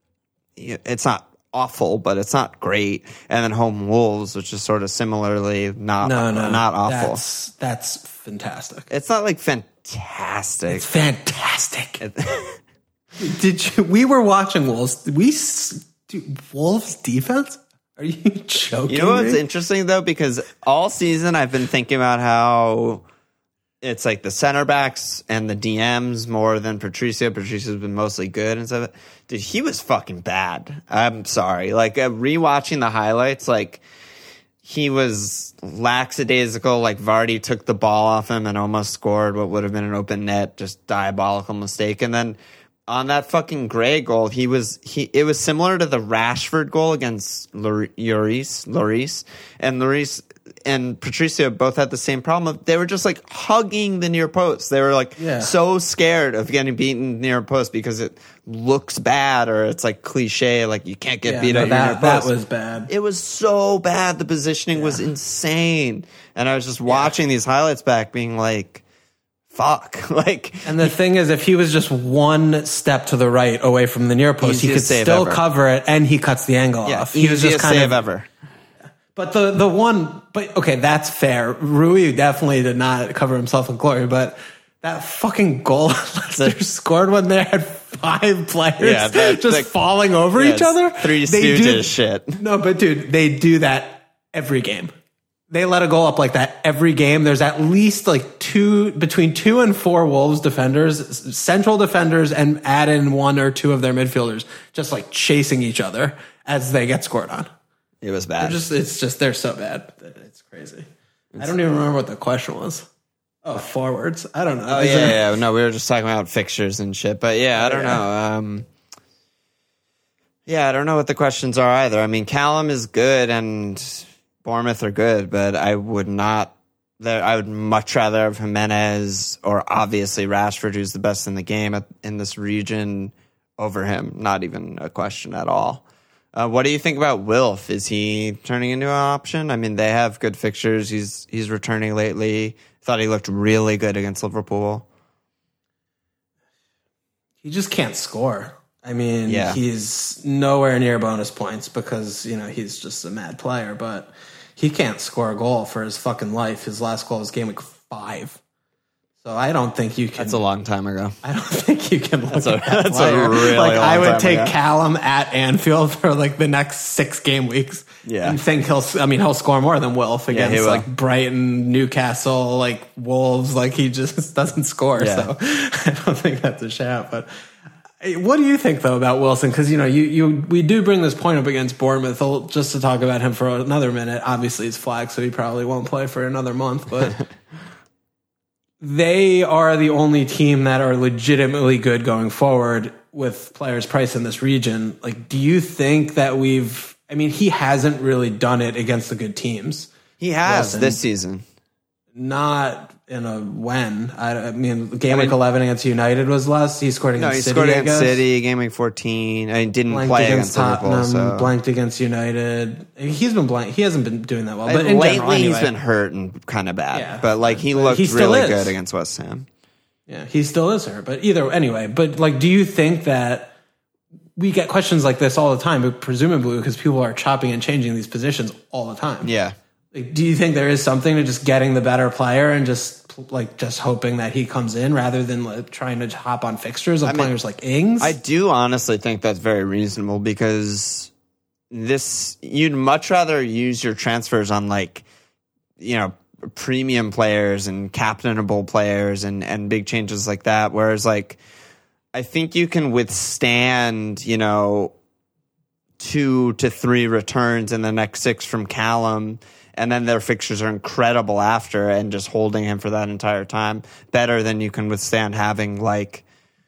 it's not awful, but it's not great. And then home Wolves, which is sort of similarly not, No, no, not awful. That's, that's fantastic. It's not like fantastic. It's fantastic. Did you? We were watching Wolves. We s- dude, Wolves defense. Are you joking? You know what's me? interesting though, because all season I've been thinking about how it's like the center backs and the D Ms more than Patricio. Patricio's been mostly good and stuff. Dude, he was fucking bad. I'm sorry. Like uh, rewatching the highlights, like he was lackadaisical. Like Vardy took the ball off him and almost scored what would have been an open net. Just diabolical mistake. And then on that fucking Gray goal, he was he. It was similar to the Rashford goal against Lloris, Lloris, and Lloris and Patricio both had the same problem. They were just like hugging the near post. They were like Yeah. so scared of getting beaten near post because it looks bad or it's like cliche, like you can't get Yeah, beat no, at your near that, that post. was bad. It was so bad. The positioning was insane, and I was just watching these highlights back, being like, fuck. Like, And the thing is, if he was just one step to the right away from the near post, he could Easiest save still ever. cover it, and he cuts the angle yeah, off. He was easiest just kind save of. ever. But the the one, but okay, that's fair. Rui definitely did not cover himself in glory, but that fucking goal Leicester scored when they had five players Yeah, that- just like- falling over Yeah, each other. it's Three They Stooges do- shit. No, but dude, they do that every game. They let a goal up like that every game. There's at least like two, between two and four Wolves defenders, central defenders, and add in one or two of their midfielders, just like chasing each other as they get scored on. It was They're bad. just, it's just, they're so bad. that It's crazy. I don't even remember what the question was. Oh, forwards. I don't know. Oh Is yeah, there- yeah. No, we were just talking about fixtures and shit. But yeah, I don't know. Um, yeah, I don't know what the questions are either. I mean, Callum is good and Bournemouth are good, but I would not. There, I would much rather have Jimenez or obviously Rashford, who's the best in the game at, in this region, over him. Not even a question at all. Uh, what do you think about Wilf? Is he turning into an option? I mean, they have good fixtures. He's he's returning lately. Thought he looked really good against Liverpool. He just can't score. I mean, Yeah. he's nowhere near bonus points because, you know, he's just a mad player, but he can't score a goal for his fucking life. His last goal was game week five. So I don't think you can. That's a long time ago. I don't think you can look That's a- at that that's a player. really like I long would time take ago. Callum at Anfield for like the next six game weeks. Yeah. and think he'll. I mean, he'll score more than Wilf he against will. like Brighton, Newcastle, like Wolves. Like he just doesn't score. Yeah. So I don't think that's a shout. But what do you think though about Wilson? Because you know, you you we do bring this point up against Bournemouth. I'll- Just to talk about him for another minute. Obviously, he's flagged, so he probably won't play for another month. But they are the only team that are legitimately good going forward with players priced in this region. Like, do you think that we've, I mean, he hasn't really done it against the good teams. He has Wilson. this season. Not in a when. I, I mean, game I week mean- eleven against United was last. He scored No, against he City, scored I against guess. City, game week fourteen. I mean, didn't Blanked play against against Liverpool. Tottenham, So. blanked against United. He's been blank. He hasn't been doing that well. But And in lately, general, anyway. he's been hurt and kind of bad. Yeah. But like he But looked he still really is. good against West Ham. Yeah, he still is her. But either anyway, but like, do you think that we get questions like this all the time? But presumably because people are chopping and changing these positions all the time. Yeah. Like, do you think there is something to just getting the better player and just like just hoping that he comes in rather than like, trying to hop on fixtures of mean, players like Ings? I do honestly think that's very reasonable because this you'd much rather use your transfers on like, you know, premium players and captainable players and, and big changes like that. Whereas like, I think you can withstand, you know, two to three returns in the next six from Callum, and then their fixtures are incredible after, and just holding him for that entire time better than you can withstand having like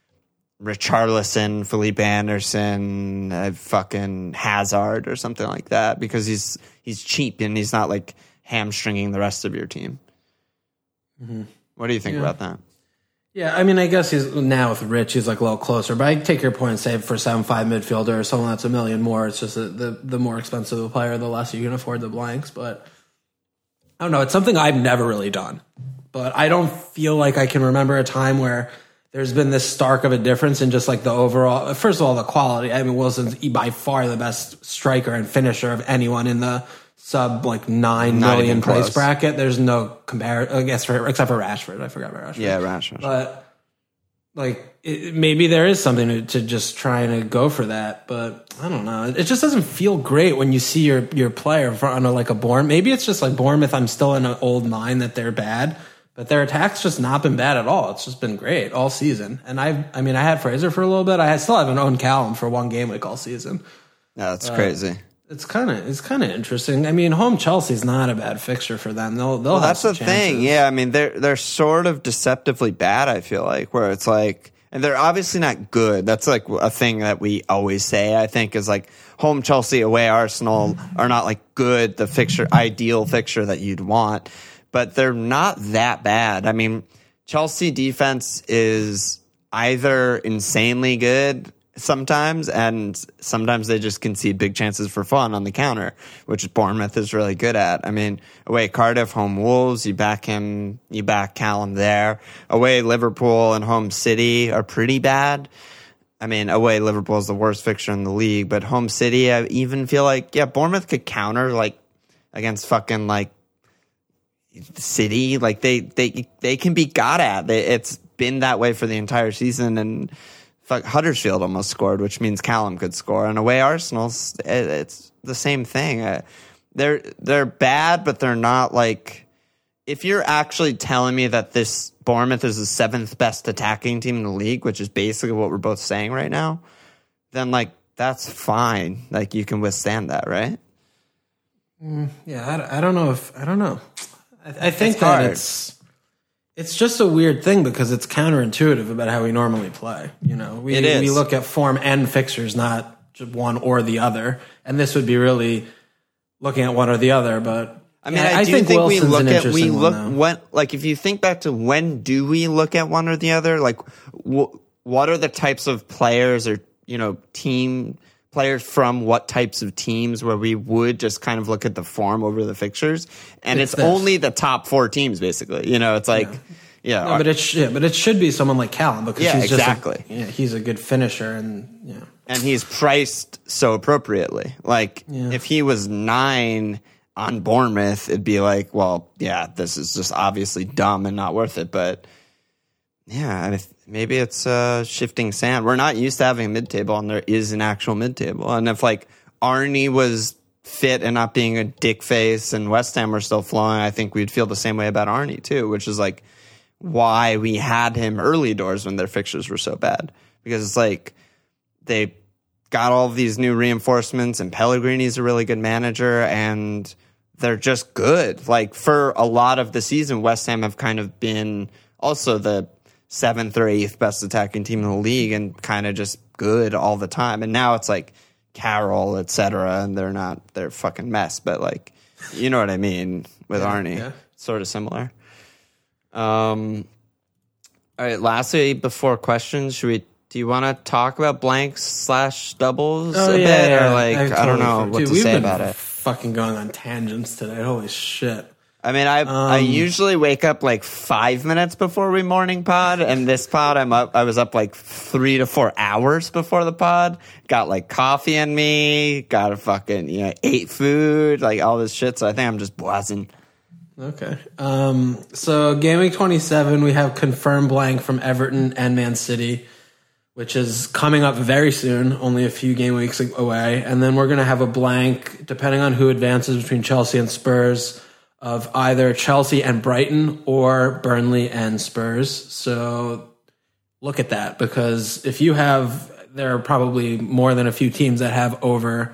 Richarlison, Felipe Anderson, uh, fucking Hazard or something like that, because he's he's cheap and he's not like hamstringing the rest of your team. Mm-hmm. What do you think yeah. about that? Yeah, I mean, I guess he's now with Rich, he's like a little closer. But I take your point and say for seven five midfielder or someone that's a million more, it's just a, the the more expensive the player, the less you can afford the blanks. But I don't know. It's something I've never really done. But I don't feel like I can remember a time where there's been this stark of a difference in just like the overall. First of all, the quality. I mean, Wilson's by far the best striker and finisher of anyone in the sub like nine Not million price close. bracket. There's no compare. I guess for except for Rashford. I forgot about Rashford. Yeah, Rashford. But like it, maybe there is something to, to just trying to go for that. But I don't know. It just doesn't feel great when you see your your player in front of like a Bournemouth. Maybe it's just like Bournemouth. I'm still in an old mind that they're bad. But their attack's just not been bad at all. It's just been great all season. And I I mean, I had Fraser for a little bit. I still haven't owned Callum for one game week all season. No, that's uh, crazy. It's kind of it's kind of interesting. I mean, home Chelsea's not a bad fixture for them. They'll they'll well, have that's some the chances. thing. Yeah, I mean, they're they're sort of deceptively bad, I feel like, where it's like, and they're obviously not good. That's like a thing that we always say, I think, is like home Chelsea, away Arsenal are not like good, the fixture, ideal fixture that you'd want. But they're not that bad. I mean, Chelsea defense is either insanely good sometimes, and sometimes they just concede big chances for fun on the counter, which Bournemouth is really good at. I mean, away Cardiff, home Wolves, you back him, you back Callum there. Away Liverpool and home City are pretty bad. I mean, away Liverpool is the worst fixture in the league, but home City, I even feel like, yeah, Bournemouth could counter like against fucking like City. Like they they they can be got at. They, it's been that way for the entire season, and fuck, Huddersfield almost scored, which means Callum could score. And away Arsenal's, it, it's the same thing. Uh, they're they're bad, but they're not like. If you're actually telling me that this Bournemouth is the seventh best attacking team in the league, which is basically what we're both saying right now, then like that's fine. Like you can withstand that, right? Mm, yeah, I, I don't know if I don't know. I, I think it's that hard. it's. It's just a weird thing because it's counterintuitive about how we normally play. You know, we It is. we look at form and fixtures, not just one or the other. And this would be really looking at one or the other. But I mean, yeah, I, I do think, think Wilson's we look an at we interesting look one, though. when like if you think back to when do we look at one or the other? Like, wh- what are the types of players or you know team players from what types of teams where we would just kind of look at the form over the fixtures? And it's, It's it's this. only the top four teams, basically. You know, it's like. Yeah. Yeah, No, but it sh- yeah, but it should be someone like Callum because Yeah, he's exactly. just a, yeah, he's a good finisher and yeah. and he's priced so appropriately. Like Yeah. if he was nine on Bournemouth, it'd be like, well, yeah, this is just obviously dumb and not worth it. But yeah, I mean, maybe it's uh, shifting sand. We're not used to having a mid-table, and there is an actual mid-table. And if like Arnie was fit and not being a dick face, and West Ham were still flowing, I think we'd feel the same way about Arnie too, which is like why we had him early doors when their fixtures were so bad, because it's like they got all of these new reinforcements and Pellegrini's a really good manager and they're just good. Like for a lot of the season, West Ham have kind of been also the seventh or eighth best attacking team in the league and kind of just good all the time. And now it's like Carroll, et cetera, and they're not, they're a fucking mess, but like, you know what I mean with Yeah, Arnie. yeah. Sort of similar. Um, all right. Lastly, before questions, should we? Do you want to talk about blanks slash doubles Oh, a yeah, bit, yeah. or like I, don't totally know forgot. what Dude, to we've say been about it? Fucking going on tangents today. Holy shit. I mean, I I Um, usually wake up like five minutes before we morning pod, and this pod I'm up. I was up like three to four hours before the pod. Got like coffee in me. Got a fucking you know ate food, like all this shit. So I think I'm just buzzing. Okay. Um, so game week twenty-seven, we have confirmed blank from Everton and Man City. which is coming up very soon, only a few game weeks away. And then we're going to have a blank, depending on who advances between Chelsea and Spurs, of either Chelsea and Brighton or Burnley and Spurs. So look at that, because if you have, there are probably more than a few teams that have over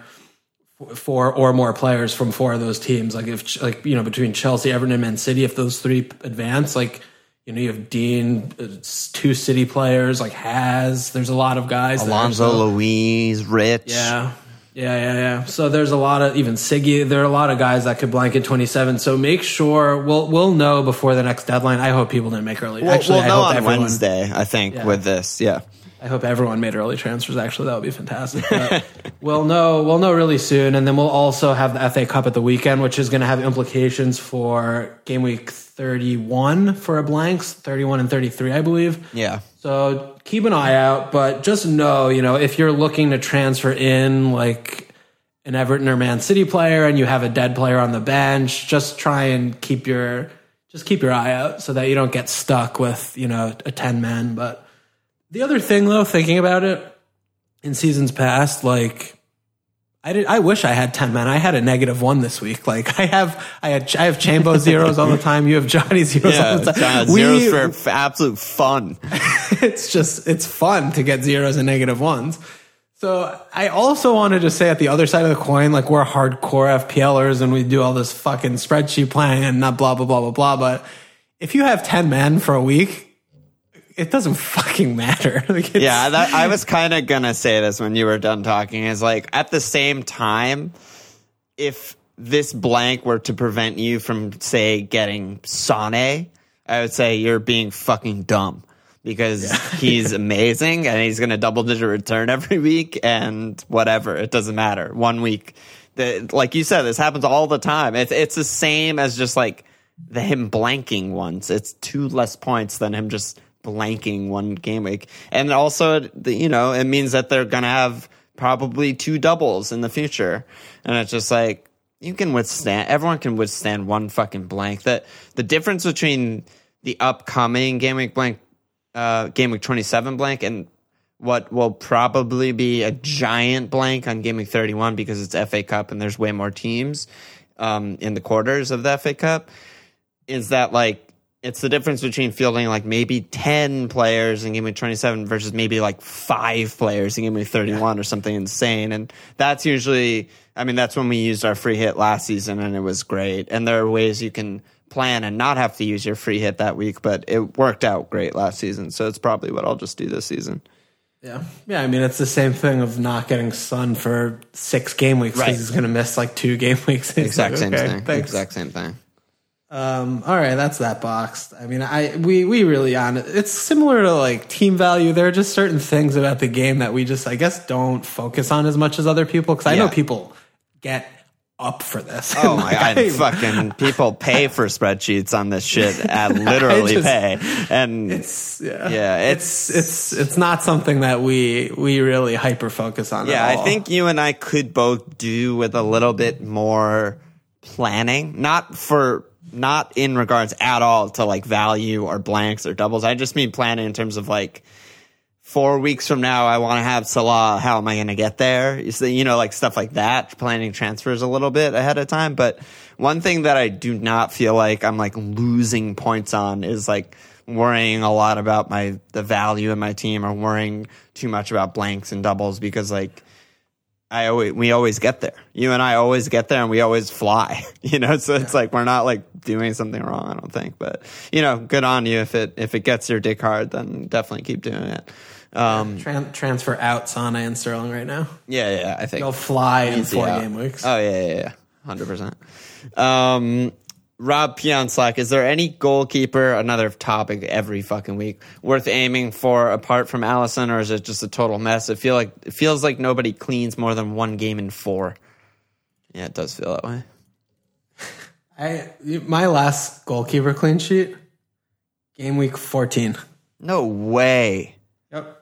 four or more players from four of those teams. Like if, like, you know, between Chelsea, Everton, and Man City, if those three advance, like, you know, you have Dean, two City players, like Has. There's a lot of guys. Alonso, there, so. Luiz, Rich. Yeah. Yeah, yeah, yeah. So there's a lot of, even Siggy, there are a lot of guys that could blank at twenty-seven. So make sure, we'll we'll know before the next deadline. I hope people didn't make early. We'll, Actually, we'll I know hope on everyone, Wednesday, I think, yeah. with this. Yeah. I hope everyone made early transfers. Actually, that would be fantastic. But we'll know. We'll know really soon, and then we'll also have the F A Cup at the weekend, which is going to have implications for game week thirty-one for a blanks, thirty-one and thirty-three, I believe. Yeah. So keep an eye out, but just know, you know, if you're looking to transfer in like an Everton or Man City player, and you have a dead player on the bench, just try and keep your just keep your eye out so that you don't get stuck with, you know, a ten man, but. The other thing, though, thinking about it, in seasons past, like I did, I wish I had ten men. I had a negative one this week. Like I have, I had, I have Chambo zeros all the time. You have Johnny zeros Yeah, all the time. John, we, zeros for, for absolute fun. It's just, it's fun to get zeros and negative ones. So I also wanted to say at the other side of the coin, like we're hardcore FPLers and we do all this fucking spreadsheet planning and not blah blah blah blah blah. But if you have ten men for a week, it doesn't fucking matter. Like yeah, that, I was kind of gonna say this when you were done talking. Is like at the same time, if this blank were to prevent you from, say, getting Sané, I would say you're being fucking dumb because yeah. he's amazing and he's gonna double digit return every week and whatever. It doesn't matter. One week, the, like you said, this happens all the time. It's it's the same as just like the him blanking once. It's two less points than him just blanking one game week. And also, you know, it means that they're going to have probably two doubles in the future. And it's just like, you can withstand, everyone can withstand one fucking blank. That the difference between the upcoming game week blank, uh, game week twenty-seven blank and what will probably be a giant blank on game week thirty-one because it's F A Cup and there's way more teams um, in the quarters of the F A Cup is that like, it's the difference between fielding like maybe ten players in game week twenty-seven versus maybe like five players in game week thirty-one or something insane. And that's usually, I mean, that's when we used our free hit last season and it was great. And there are ways you can plan and not have to use your free hit that week, but it worked out great last season. So it's probably what I'll just do this season. Yeah. Yeah. I mean, it's the same thing of not getting Son for six game weeks because right. he's going to miss like two game weeks. Exact like, same okay, thing. Thanks. Exact same thing. Um, all right, that's that box. I mean, I we we really on it. It's similar to like team value. There are just certain things about the game that we just, I guess, don't focus on as much as other people. Because I yeah. know people get up for this. Oh my god, I, fucking people pay for spreadsheets on this shit. I literally just, pay, and it's yeah, yeah, it's it's it's it's not something that we we really hyper focus on. Yeah, at all. I think you and I could both do with a little bit more planning, not for. Not in regards at all to like value or blanks or doubles. I just mean planning in terms of like four weeks from now, I want to have Salah. How am I going to get there? You see, you know, like stuff like that, planning transfers a little bit ahead of time. But one thing that I do not feel like I'm like losing points on is like worrying a lot about my, the value in my team or worrying too much about blanks and doubles because like, I always, we always get there. You and I always get there and we always fly, you know, so it's yeah. like, we're not like doing something wrong, I don't think, but you know, good on you. If it, if it gets your dick hard, then definitely keep doing it. Um, yeah, tran- transfer out Sané and Sterling right now. Yeah. Yeah. I think you'll fly in four out. game weeks. Oh yeah. Yeah. Yeah. Hundred percent. Um, Rob P on Slack, is there any goalkeeper, another topic every fucking week, worth aiming for apart from Alisson, or is it just a total mess? It feel like it feels like nobody cleans more than one game in four. Yeah, it does feel that way. I my last goalkeeper clean sheet, game week fourteen. No way. Yep.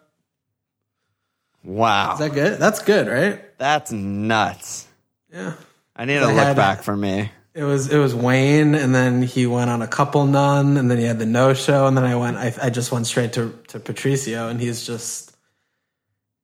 Wow. Is that good? That's good, right? That's nuts. Yeah. I need to I look back for me. It was it was Wayne, and then he went on a couple none, and then he had the no show, and then I went. I, I just went straight to, to Patricio, and he's just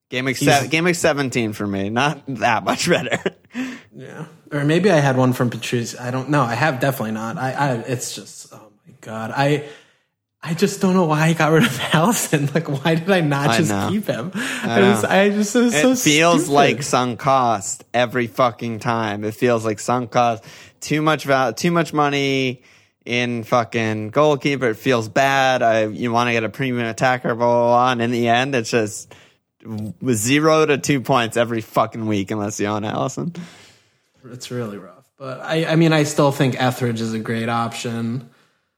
Game week, se- game week seventeen for me, not that much better. Yeah, or maybe I had one from Patrice. I don't know. I have definitely not. I, I it's just oh my god. I I just don't know why I got rid of Allison. Like, why did I not I just know. keep him? I, it was, I just it was it so feels stupid. like sunk cost every fucking time. It feels like sunk cost. Too much val- too much money in fucking goalkeeper. It feels bad. I you want to get a premium attacker, blah, blah, blah. And in the end, it's just zero to two points every fucking week unless you own Allison. It's really rough. But I, I mean, I still think Etheridge is a great option.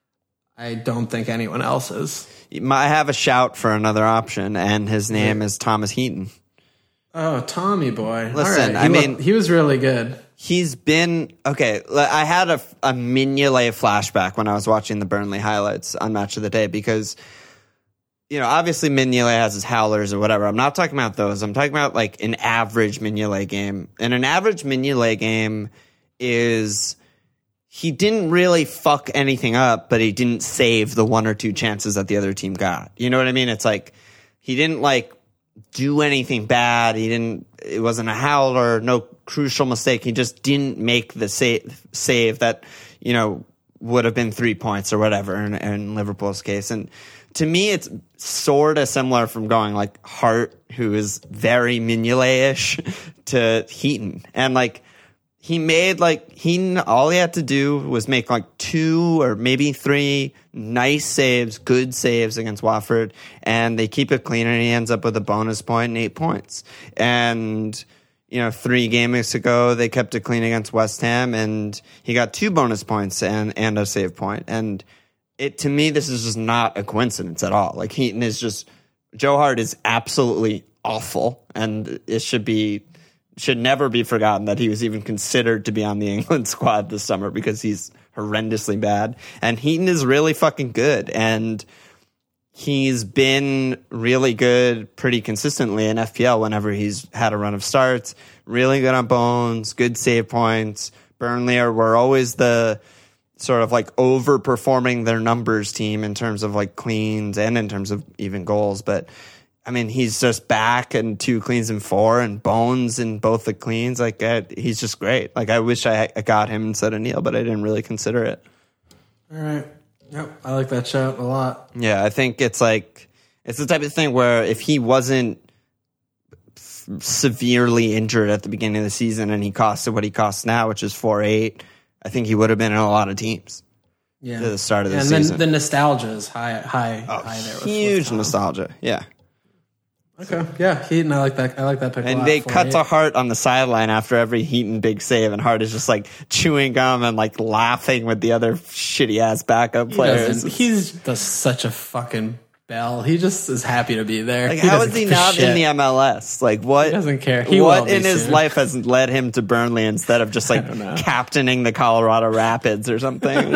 I don't think anyone else is. I have a shout for another option, and his name is Thomas Heaton. Oh, Tommy boy. Listen, All right. I he mean, looked, he was really good. He's been okay. I had a, a Mignolet flashback when I was watching the Burnley highlights on Match of the Day because, you know, obviously Mignolet has his howlers or whatever. I'm not talking about those. I'm talking about like an average Mignolet game. And an average Mignolet game is he didn't really fuck anything up, but he didn't save the one or two chances that the other team got. You know what I mean? It's like he didn't like do anything bad. He didn't. It wasn't a howler. No crucial mistake. He just didn't make the save, save that, you know, would have been three points or whatever in, in Liverpool's case. And to me, it's sort of similar from going like Hart, who is very Mignolet-ish, to Heaton. And like he made like Heaton, all he had to do was make like two or maybe three nice saves, good saves against Watford, and they keep it clean, and he ends up with a bonus point and eight points. And you know, three game weeks ago, they kept it clean against West Ham, and he got two bonus points and, and a save point. And it to me, this is just not a coincidence at all. Like, Heaton is just... Joe Hart is absolutely awful, and it should be should never be forgotten that he was even considered to be on the England squad this summer because he's horrendously bad. And Heaton is really fucking good, and he's been really good pretty consistently in F P L whenever he's had a run of starts. Really good on bones, good save points. Burnley are, were always the sort of like overperforming their numbers team in terms of like cleans and in terms of even goals. But I mean, he's just back and two cleans and four and bones in both the cleans. Like uh, he's just great. Like I wish I, I got him instead of Neil, but I didn't really consider it. All right. Yep, I like that shout a lot. Yeah, I think it's like it's the type of thing where if he wasn't f- severely injured at the beginning of the season and he costed what he costs now, which is four eight, I think he would have been in a lot of teams. Yeah, at the start of the and season. And then the nostalgia is high, high, oh, high there. With, huge with nostalgia. Yeah. Okay. Yeah, Heaton. I like that. I like that pick. And a lot, they cut to Hart on the sideline after every Heaton big save, and Hart is just like chewing gum and like laughing with the other shitty ass backup players. He he's just such a fucking bell. He just is happy to be there. Like, he how is he not shit. in the M L S? Like, what? He doesn't care. He what will in his soon. life has led him to Burnley instead of just like captaining the Colorado Rapids or something?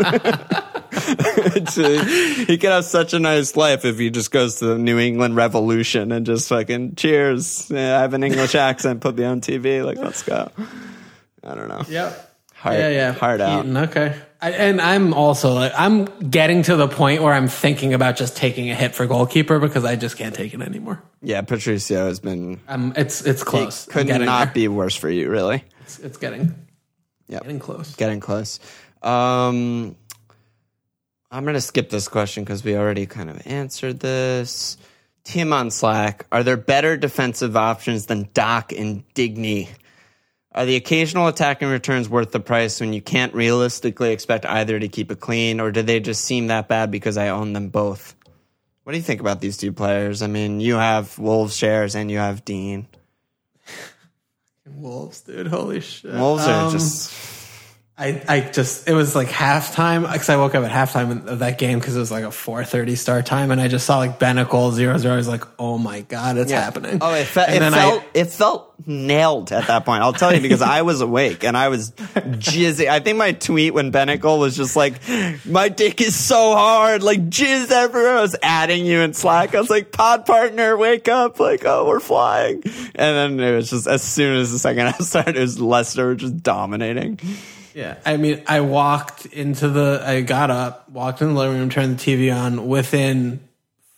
He could have such a nice life if he just goes to the New England Revolution and just fucking cheers. Yeah, I have an English accent. Put me on T V. Like, let's go. I don't know. Yep. Heart, yeah, yeah. Heart out. Heaton, okay. I, and I'm also like, I'm getting to the point where I'm thinking about just taking a hit for goalkeeper because I just can't take it anymore. Yeah, Patricio has been. Um, it's it's close. Could not there. be worse for you, really. It's, it's getting. Yeah, getting close. Getting close. Um, I'm gonna skip this question because we already kind of answered this. Tim on Slack: are there better defensive options than Doc and Digny? Are the occasional attacking returns worth the price when you can't realistically expect either to keep it clean, or do they just seem that bad because I own them both? What do you think about these two players? I mean, you have Wolves shares and you have Dean. Wolves, dude, holy shit. Wolves are um, just... I, I just, it was like halftime, because I woke up at halftime of that game because it was like a four thirty start time, and I just saw like Benicol zero zero. I was like, oh my God, it's yeah. happening. Oh, it, fe- it felt I, it felt nailed at that point. I'll tell you, because I was awake and I was jizzing. I think my tweet when Benicol was just like, my dick is so hard, like jizz everywhere. I was adding you in Slack. I was like, pod partner, wake up. Like, oh, we're flying. And then it was just, as soon as the second half started, it was Leicester just dominating. Yeah, I mean, I walked into the, I got up, walked in the living room, turned the T V on. Within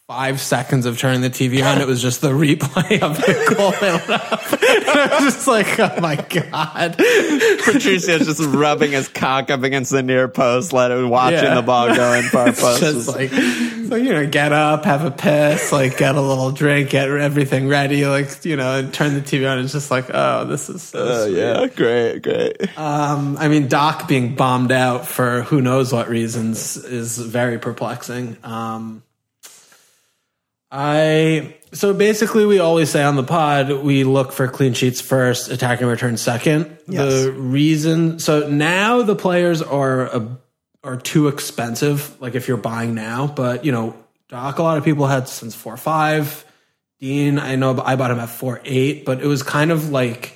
five seconds of turning the T V on. It was just the replay of the goal they let up. And I was just like, oh my God. Patricio's just rubbing his cock up against the near post, letting, watching Yeah. the ball go in far It's post. just like, so, you know, get up, have a piss, like get a little drink, get everything ready, like, you know, and turn the T V on. It's just like, oh, this is so Oh, sweet. yeah, great, great. Um, I mean, Doc being bombed out for who knows what reasons is very perplexing. Um, I so basically we always say on the pod we look for clean sheets first, attacking return second. Yes. The reason so now the players are a, are too expensive. Like if you're buying now, but you know, Doc, a lot of people had since four five. Dean, I know I bought him at four eight, but it was kind of like.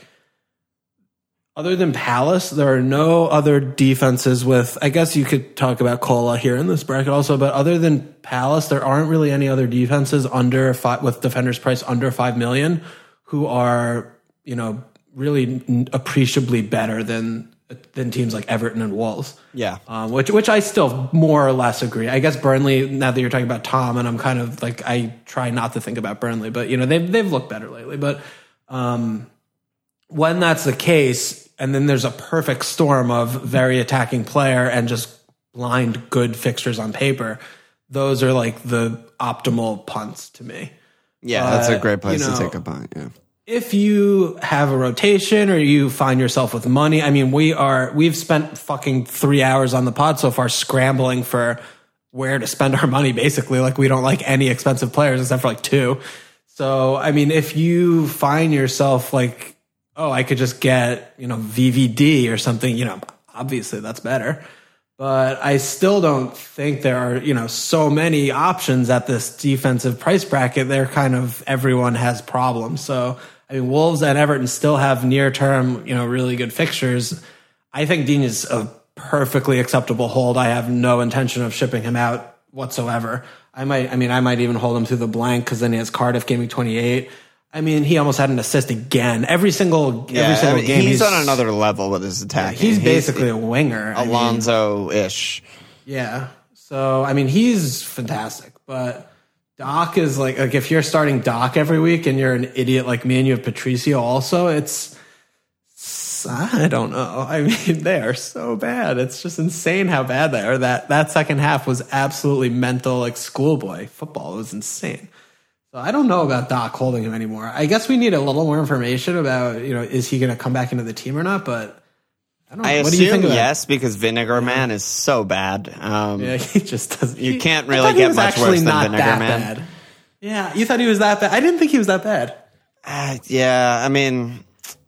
Other than Palace, there are no other defenses with, I guess you could talk about Cola here in this bracket also, but other than Palace, there aren't really any other defenses under five, with defenders priced under five million who are, you know, really appreciably better than, than teams like Everton and Wolves. Yeah. Um, which, which I still more or less agree. I guess Burnley, now that you're talking about Tom, and I'm kind of like, I try not to think about Burnley, but you know, they've, they've looked better lately, but, um, when that's the case, and then there's a perfect storm of very attacking player and just blind good fixtures on paper, those are like the optimal punts to me. Yeah, that's a Uh, great place you know, to take a punt, yeah. If you have a rotation or you find yourself with money, I mean, we are, we've spent fucking three hours on the pod so far scrambling for where to spend our money, basically. Like, we don't like any expensive players except for like two. So, I mean, if you find yourself like, oh, I could just get, you know, V V D or something, you know, obviously that's better. But I still don't think there are, you know, so many options at this defensive price bracket. They're kind of, everyone has problems. So, I mean, Wolves and Everton still have near term, you know, really good fixtures. I think Dean is a perfectly acceptable hold. I have no intention of shipping him out whatsoever. I might, I mean, I might even hold him through the blank because then he has Cardiff Gaming twenty-eight. I mean, he almost had an assist again. Every single Yeah, every single I mean, game, he's, on another level with his attack. He's basically a winger. I mean, Alonso-ish. yeah. So I mean, he's fantastic. But Doc is like, like if you're starting Doc every week and you're an idiot like me and you have Patricio also, it's I don't know. I mean, they are so bad. It's just insane how bad they are. That that second half was absolutely mental, like schoolboy football. It was insane. So I don't know about Doc holding him anymore. I guess we need a little more information about, you know, is he going to come back into the team or not? But I don't know. I What do you assume think of yes, because Vinegar Man is so bad. Um, that? Yeah, he just doesn't. You he- can't I really thought he get was much actually worse than not Vinegar that Man. bad. Yeah, you thought he was that bad. I didn't think he was that bad. Uh, yeah, I mean,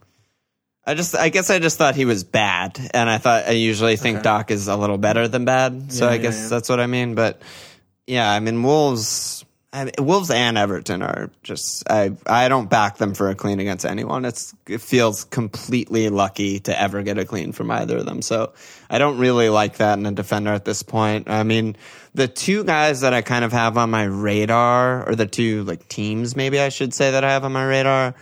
I just, I guess I just thought he was bad, and I thought I usually think Okay. Doc is a little better than bad, so Yeah, I yeah, guess yeah. that's what I mean. But yeah, I mean, Wolves, I mean, Wolves and Everton are just, I, I don't back them for a clean against anyone. It's, it feels completely lucky to ever get a clean from either of them. So I don't really like that in a defender at this point. I mean, the two guys that I kind of have on my radar, or the two like teams, maybe I should say that I have on my radar.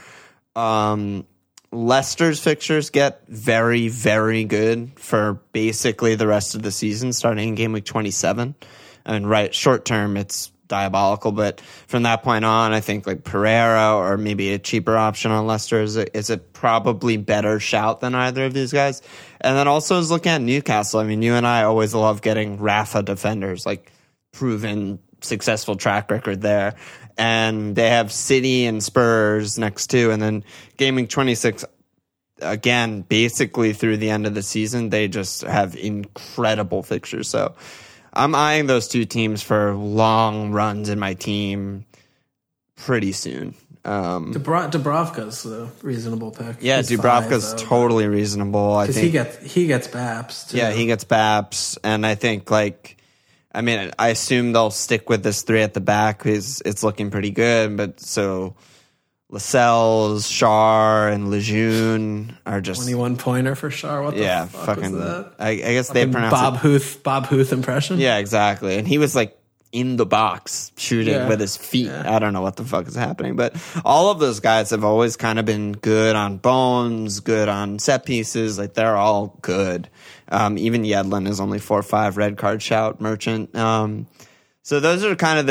Um, Leicester's fixtures get very, very good for basically the rest of the season, starting in game week twenty-seven. I mean, right, short term, it's diabolical, but from that point on, I think like Pereira or maybe a cheaper option on Leicester is a, is a probably better shout than either of these guys. And then also is looking at Newcastle. I mean, you and I always love getting Rafa defenders, like proven successful track record there. And they have City and Spurs next to, and then gaming twenty-six, again, basically through the end of the season, they just have incredible fixtures. So I'm eyeing those two teams for long runs in my team pretty soon. Um, Dubra- Dubravka's a reasonable pick. yeah, He's Dubravka's five, though, totally reasonable. I because think he gets he gets Baps too. Yeah, he gets Baps, and I think like, I mean, I assume they'll stick with this three at the back because it's looking pretty good. But so Lascelles, Shar, and Lejeune are just twenty-one pointer for Shar. What the yeah, fuck fucking. was that? I, I guess they Fucking pronounce Bob it. Huth Bob Huth impression. Yeah, exactly. And he was like in the box shooting Yeah. with his feet. Yeah. I don't know what the fuck is happening, but all of those guys have always kind of been good on bones, good on set pieces. Like they're all good. Um, even Yedlin is only four or five red card shout merchant. Um, so those are kind of the two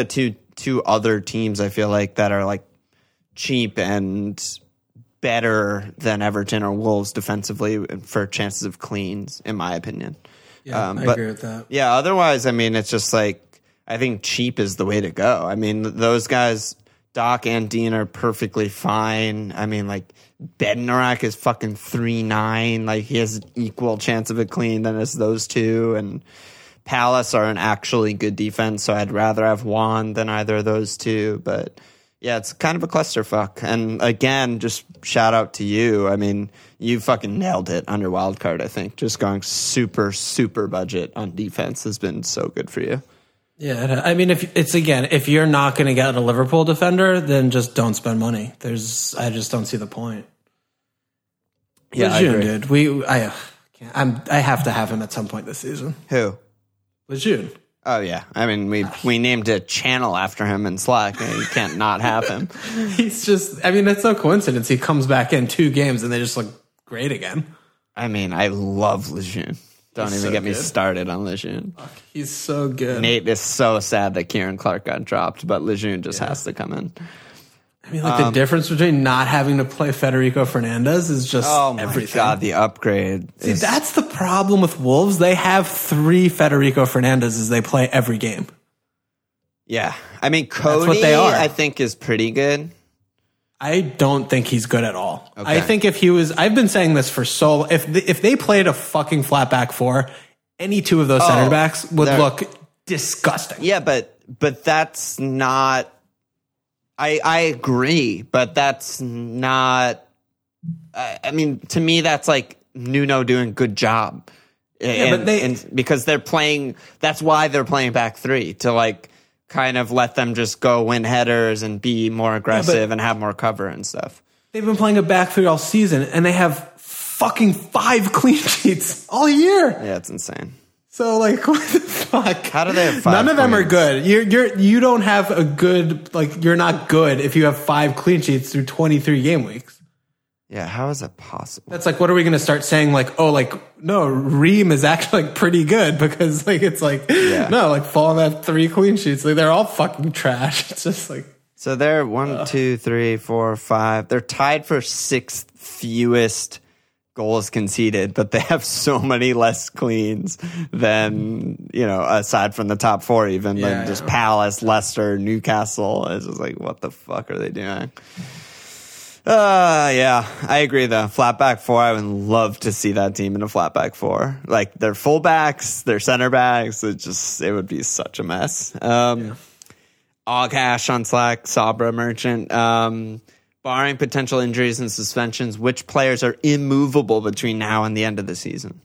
two other teams I feel like that are like cheap and better than Everton or Wolves defensively for chances of cleans, in my opinion. Yeah, um, I but, agree with that. Yeah, otherwise, I mean, it's just like, I think cheap is the way to go. I mean, those guys, Doc and Dean, are perfectly fine. I mean, like, Bednarak is fucking three nine. Like, he has equal chance of a clean than as those two. And Palace are an actually good defense, so I'd rather have Juan than either of those two. But yeah, it's kind of a clusterfuck. And again, just shout out to you. I mean, you fucking nailed it under wildcard, I think. Just going super, super budget on defense has been so good for you. Yeah, I mean, if it's again, if you're not going to get a Liverpool defender, then just don't spend money. There's, I just don't see the point. Yeah, Lejeune, I agree. dude. We, I, can't, I'm, I have to have him at some point this season. Who? Lejeune. Oh yeah, I mean we we named a channel after him in Slack. You can't not have him. He's just, I mean, it's no coincidence. He comes back in two games and they just look great again. I mean, I love Lejeune. Don't He's even so get me good. started on Lejeune. He's so good. Nate is so sad that Kieran Clark got dropped, but Lejeune just yeah. has to come in. I mean, like, um, the difference between not having to play Federico Fernandez is just oh my everything. God, the upgrade. See, is... that's the problem with Wolves. They have three Federico Fernandezes they play every game. Yeah. I mean, Cody, that's what they are. I think, is pretty good. I don't think he's good at all. Okay. I think if he was, I've been saying this for so, if the, if they played a fucking flat back four, any two of those oh, center backs would look disgusting. Yeah, but but that's not. I I agree, but that's not. I, I mean, to me, that's like Nuno doing a good job. Yeah, and, but they and because they're playing. That's why they're playing back three to like kind of let them just go win headers and be more aggressive yeah, and have more cover and stuff. They've been playing a back three all season, and they have fucking five clean sheets all year. Yeah, it's insane. So, like, what the fuck? How do they have five? None of them cleans? are good. You're you're you don't have a good like. You're not good if you have five clean sheets through twenty-three game weeks. Yeah, how is that possible? That's like, what are we going to start saying? Like, oh, like no, Ream is actually like pretty good because like it's like yeah. no, like Fulham have three clean sheets. Like they're all fucking trash. It's just like so they're one, uh, two, three, four, five. They're tied for sixth fewest goals conceded, but they have so many less cleans than, you know, aside from the top four, even yeah, than just Palace, Leicester, Newcastle. It's just like, what the fuck are they doing? Uh, yeah, I agree though. Flat back four, I would love to see that team in a flat back four. Like their fullbacks, their center backs, it just, it would be such a mess. Um, yeah. Oghash on Slack, Sabra Merchant, um, barring potential injuries and suspensions, which players are immovable between now and the end of the season?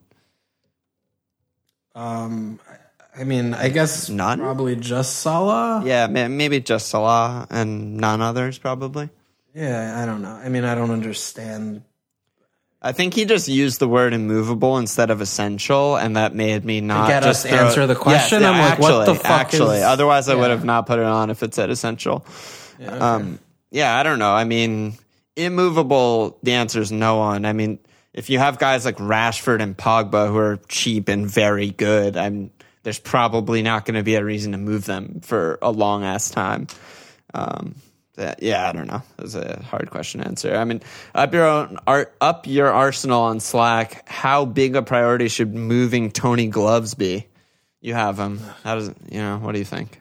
Um, I mean, I guess none. Probably just Salah. Yeah, maybe just Salah and none others, probably. Yeah, I don't know. I mean, I don't understand. I think he just used the word immovable instead of essential, and that made me not to get just us to answer the question. Yes, I'm yeah, like, actually, what the fuck actually. is... Otherwise, I yeah. would have not put it on if it said essential. Yeah, okay. um, yeah, I don't know. I mean, immovable, the answer is no one. I mean, if you have guys like Rashford and Pogba who are cheap and very good, I'm, there's probably not going to be a reason to move them for a long-ass time. Um Yeah, I don't know. That's a hard question to answer. I mean, up your own, up your arsenal on Slack. How big a priority should moving Tony Gloves be? You have him. How does you know? What do you think?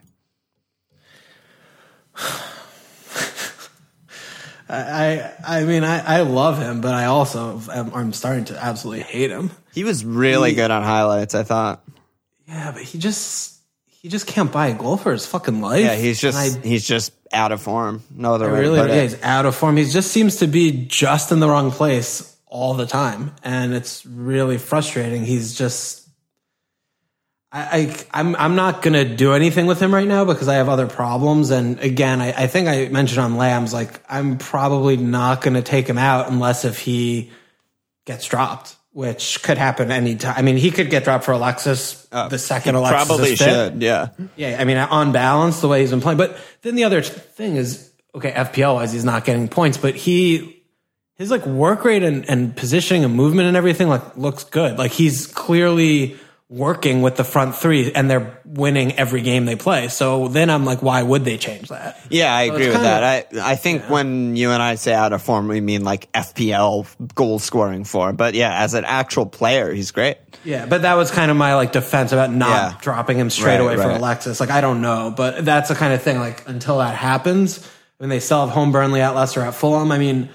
I I mean I, I love him, but I also am, I'm starting to absolutely hate him. He was really he, good on highlights, I thought. Yeah, but he just he just can't buy a goal for his fucking life. Yeah, he's just I, he's just out of form. No other way really, to put yeah, it. He's out of form. He just seems to be just in the wrong place all the time, and it's really frustrating. He's just I, I I'm I'm not gonna do anything with him right now because I have other problems. And again, I, I think I mentioned on Lambs, like I'm probably not gonna take him out unless if he gets dropped, which could happen anytime. I mean, he could get dropped for Alexis uh, the second Alexis probably is fit. should, yeah. Yeah, I mean, on balance, the way he's been playing. But then the other thing is, okay, F P L-wise, he's not getting points, but he, his like work rate and, and positioning and movement and everything like looks good. Like he's clearly working with the front three and they're winning every game they play. So then I'm like, why would they change that? Yeah, I so agree with kinda, that. I I think yeah. when you and I say out of form, we mean like F P L goal scoring form. But yeah, as an actual player, he's great. Yeah, but that was kind of my like defense about not yeah. dropping him straight right, away right. for Alexis. Like, I don't know, but that's the kind of thing, like, until that happens, when they still have home Burnley at Leicester at Fulham, I mean,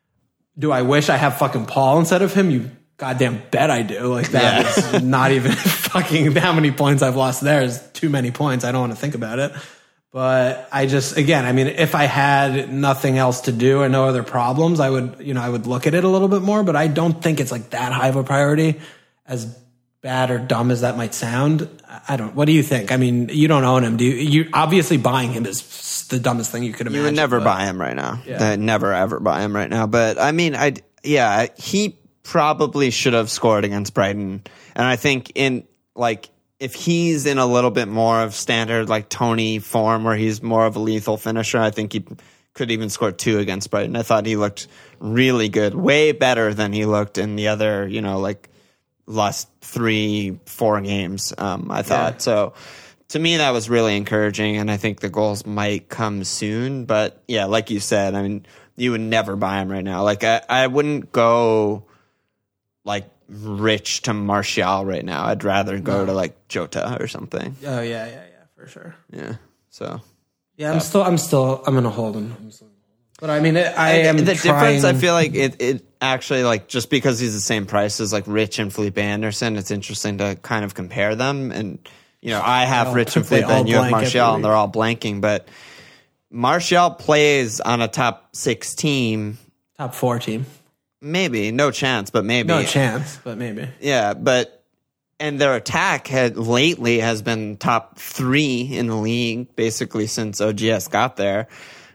do I wish I have fucking Paul instead of him? You goddamn bet I do. Like, that yeah. is not even fucking how many points I've lost there is too many points. I don't want to think about it. But I just, again, I mean, if I had nothing else to do and no other problems, I would, you know, I would look at it a little bit more, but I don't think it's like that high of a priority, as bad or dumb as that might sound. I don't, what do you think? I mean, you don't own him. Do you, you obviously buying him is the dumbest thing you could imagine. You would never but, buy him right now. Yeah. I'd never ever buy him right now. But I mean, I, yeah, he probably should have scored against Brighton. And I think in like, if he's in a little bit more of standard like Tony form where he's more of a lethal finisher, I think he could even score two against Brighton. I thought he looked really good, way better than he looked in the other, you know, like last three, four games, um, I thought. Yeah. So to me, that was really encouraging, and I think the goals might come soon. But yeah, like you said, I mean, you would never buy him right now. Like, I, I wouldn't go like rich to Martial right now. I'd rather go no. to like Jota or something. Oh yeah, yeah, yeah, for sure. Yeah. So. Yeah, I'm still, I'm still, I'm gonna hold him. I'm still, but I mean, it, I am the trying... difference. I feel like it, it actually like just because he's the same price as like Rich and Felipe Anderson, it's interesting to kind of compare them. And you know, I have all, Rich and Felipe, and you have Martial, and they're all blanking. But Martial plays on a top six team, top four team. Maybe no chance, but maybe no chance, but maybe. Yeah, but and their attack had lately has been top three in the league basically since O G S got there,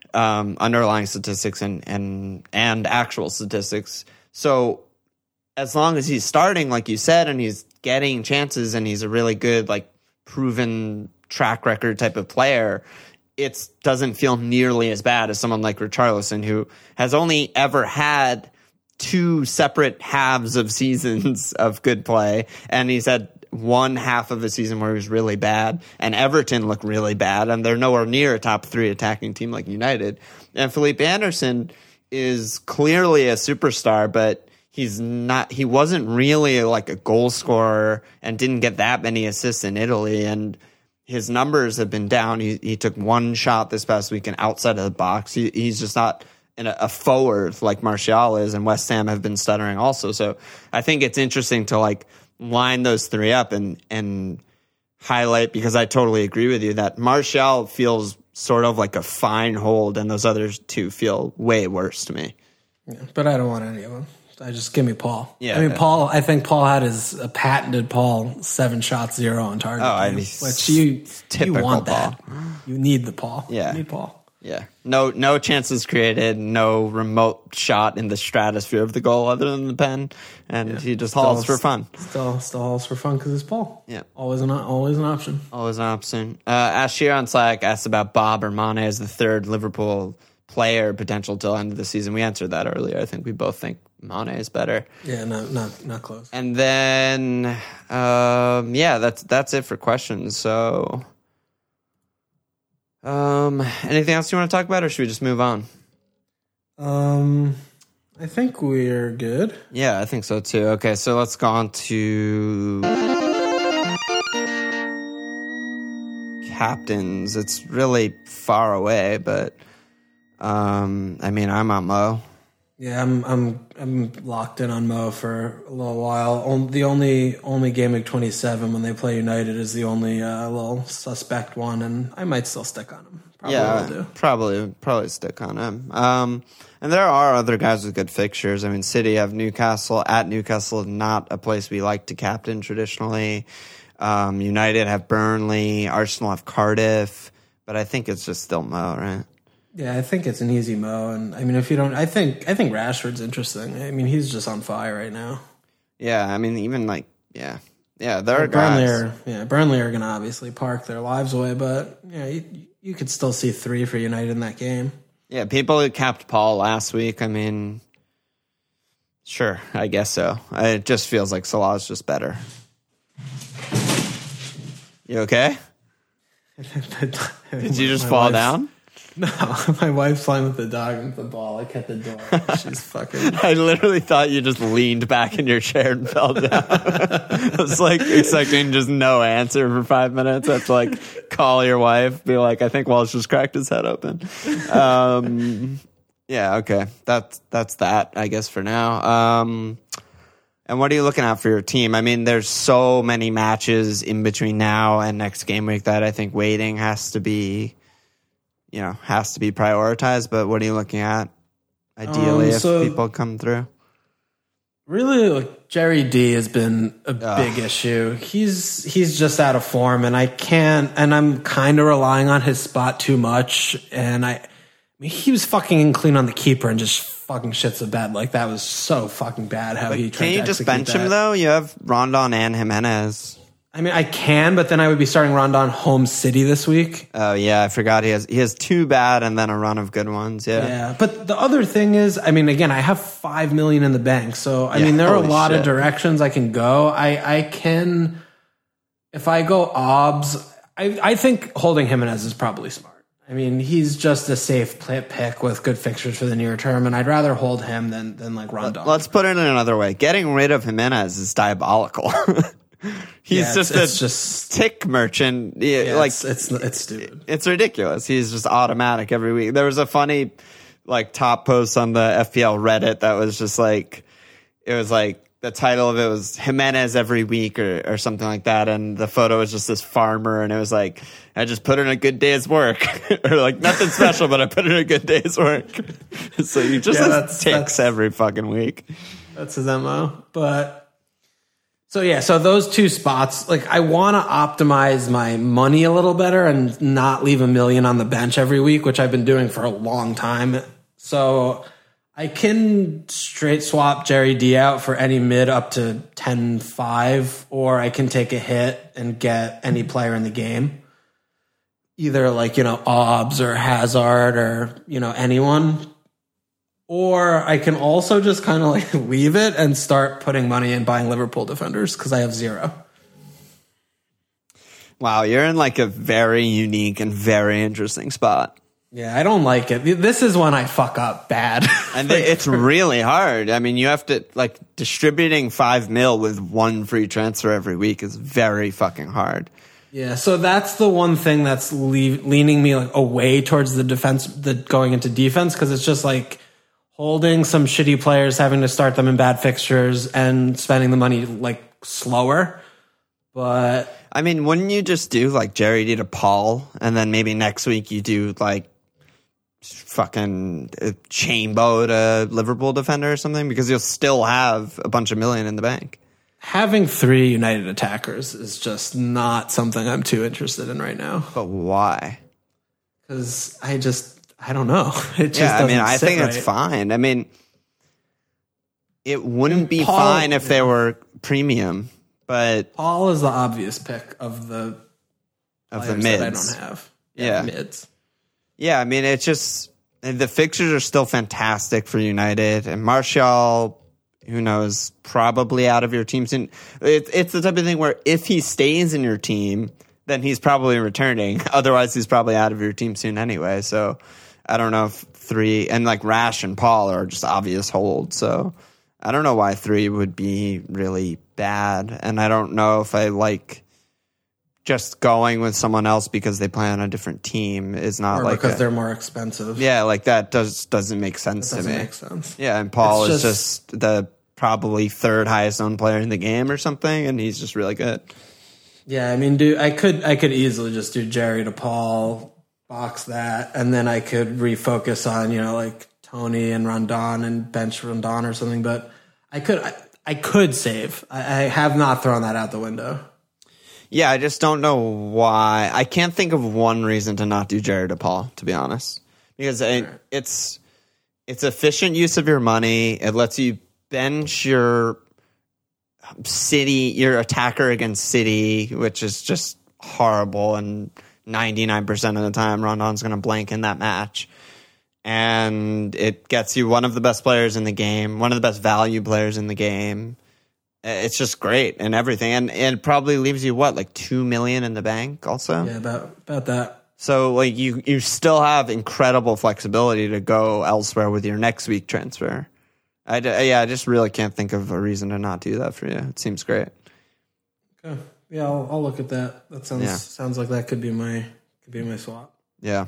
um, underlying statistics and and and actual statistics. So as long as he's starting, like you said, and he's getting chances, and he's a really good like proven track record type of player, it doesn't feel nearly as bad as someone like Richarlison, who has only ever had two separate halves of seasons of good play, and he's had one half of a season where he was really bad, and Everton looked really bad, and they're nowhere near a top three attacking team like United. And Felipe Anderson is clearly a superstar, but he's not, he wasn't really like a goal scorer and didn't get that many assists in Italy, and his numbers have been down. He, he took one shot this past weekend outside of the box. He, he's just not in a, a forward like Martial is, and West Ham have been stuttering also. So I think it's interesting to like line those three up and and highlight, because I totally agree with you that Martial feels sort of like a fine hold, and those other two feel way worse to me. Yeah, but I don't want any of them. I just give me Paul. Yeah, I mean, yeah. Paul. I think Paul had his uh, patented Paul seven shots zero on target. Oh, I game, mean, which you you want Paul. that. You need the Paul. Yeah, you need Paul. Yeah, no, no chances created, no remote shot in the stratosphere of the goal other than the pen, and yeah. he just still, hauls for fun. Still, still hauls for fun because it's Paul. Yeah, always an always an option. Always an option. Uh, Ashir on Slack asked about Bob or Mane as the third Liverpool player potential till end of the season. We answered that earlier. I think we both think Mane is better. Yeah, not not not close. And then, um, yeah, that's that's it for questions. So. Um, anything else you want to talk about, or should we just move on? Um, I think we're good. Yeah, I think so too. Okay, so let's go on to captains. It's really far away, but um, I mean, I'm on Mo. Yeah, I'm I'm I'm locked in on Mo for a little while. The only only game week twenty-seven when they play United is the only uh, little suspect one, and I might still stick on him. Probably yeah, will do. probably probably stick on him. Um, and there are other guys with good fixtures. I mean, City have Newcastle at Newcastle, not a place we like to captain traditionally. Um, United have Burnley, Arsenal have Cardiff, but I think it's just still Mo, right? Yeah, I think it's an easy Mo, and I mean, if you don't, I think I think Rashford's interesting. I mean, he's just on fire right now. Yeah, I mean, even like, yeah, yeah, there are Burnley guys. Are, yeah, Burnley are going to obviously park their lives away, but yeah, you, you could still see three for United in that game. Yeah, people who capped Paul last week. I mean, sure, I guess so. It just feels like Salah's just better. You okay? Did you just fall down? No, my wife's playing with the dog and the ball. I hit the door. She's fucking. I literally thought you just leaned back in your chair and fell down. I was like expecting just no answer for five minutes. I have to like call your wife, be like, I think Walsh just cracked his head open. Um, yeah, okay. That's that's that, I guess, for now. Um, and what are you looking at for your team? I mean, there's so many matches in between now and next game week that I think waiting has to be. You know, has to be prioritized, but what are you looking at ideally um, so if people come through? Really, like Jerry D has been a Ugh. big issue. He's he's just out of form, and I can't. And I'm kind of relying on his spot too much. And I, I mean, he was fucking clean on the keeper and just fucking shits the bed. Like that was so fucking bad. How but he tried can you to just bench that. him though? You have Rondon and Jimenez. I mean, I can, but then I would be starting Rondon home city this week. Oh yeah, I forgot he has he has two bad and then a run of good ones. Yeah, yeah. But the other thing is, I mean, again, I have five million in the bank, so I yeah, mean, there are a lot shit. of directions I can go. I I can, if I go Obbs, I I think holding Jimenez is probably smart. I mean, he's just a safe pick with good fixtures for the near term, and I'd rather hold him than than like Rondon. Let's put it in another way: getting rid of Jimenez is diabolical. He's yeah, just it's, a it's just, tick merchant. Yeah, yeah, like it's, it's it's stupid. It's ridiculous. He's just automatic every week. There was a funny like top post on the F P L Reddit that was just like it was like the title of it was Jimenez every week or or something like that, and the photo was just this farmer, and it was like I just put in a good day's work or like nothing special, but I put in a good day's work. So you just yeah, that's, ticks that's, every fucking week. That's his M O, but. So yeah, so those two spots, like I want to optimize my money a little better and not leave a million on the bench every week, which I've been doing for a long time. So I can straight swap Jerry D out for any mid up to ten five, or I can take a hit and get any player in the game. Either like, you know, Obbs or Hazard or, you know, anyone. Or I can also just kind of like leave it and start putting money in buying Liverpool defenders because I have zero. Wow, you're in like a very unique and very interesting spot. Yeah, I don't like it. This is when I fuck up bad. And it's really hard. I mean, you have to like distributing five mil with one free transfer every week is very fucking hard. Yeah, so that's the one thing that's le- leaning me like away towards the defense, the going into defense, because it's just like holding some shitty players, having to start them in bad fixtures, and spending the money like slower. But I mean, wouldn't you just do like Jerry D to Paul, and then maybe next week you do like fucking Chambo to Liverpool defender or something? Because you'll still have a bunch of million in the bank. Having three United attackers is just not something I'm too interested in right now. But why? Because I just. I don't know. It just yeah, I mean, doesn't I sit think right. it's fine. I mean, it wouldn't be Paul, fine if they were premium, but Paul is the obvious pick of the of the mids. That I don't have. Yeah, yeah. mids. Yeah, I mean, it's just the fixtures are still fantastic for United, and Martial, who knows, probably out of your team soon. It, it's the type of thing where if he stays in your team, then he's probably returning. Otherwise, he's probably out of your team soon anyway. So I don't know if three and like Rash and Paul are just obvious holds. So I don't know why three would be really bad. And I don't know if I like just going with someone else because they play on a different team is not or like because a, they're more expensive. Yeah, like that does doesn't make sense that doesn't to me. Make sense. Yeah, and Paul it's is just, just the probably third highest owned player in the game or something, and he's just really good. Yeah, I mean, do I could I could easily just do Jerry to Paul, box that, and then I could refocus on, you know, like Tony and Rondon and bench Rondon or something. But I could I, I could save. I, I have not thrown that out the window. Yeah, I just don't know why. I can't think of one reason to not do Jerry to Paul, to be honest, because it, it's it's efficient use of your money. It lets you bench your City, your attacker against City, which is just horrible, and ninety-nine percent of the time Rondon's going to blank in that match. And it gets you one of the best players in the game, one of the best value players in the game, It's just great and everything, and, and it probably leaves you what, like two million in the bank, also. Yeah, about about that. So like you you still have incredible flexibility to go elsewhere with your next week transfer. I yeah, I just really can't think of a reason to not do that for you. It seems great. Okay. Yeah, I'll, I'll look at that. That sounds Yeah. sounds like that could be my could be my swap. Yeah.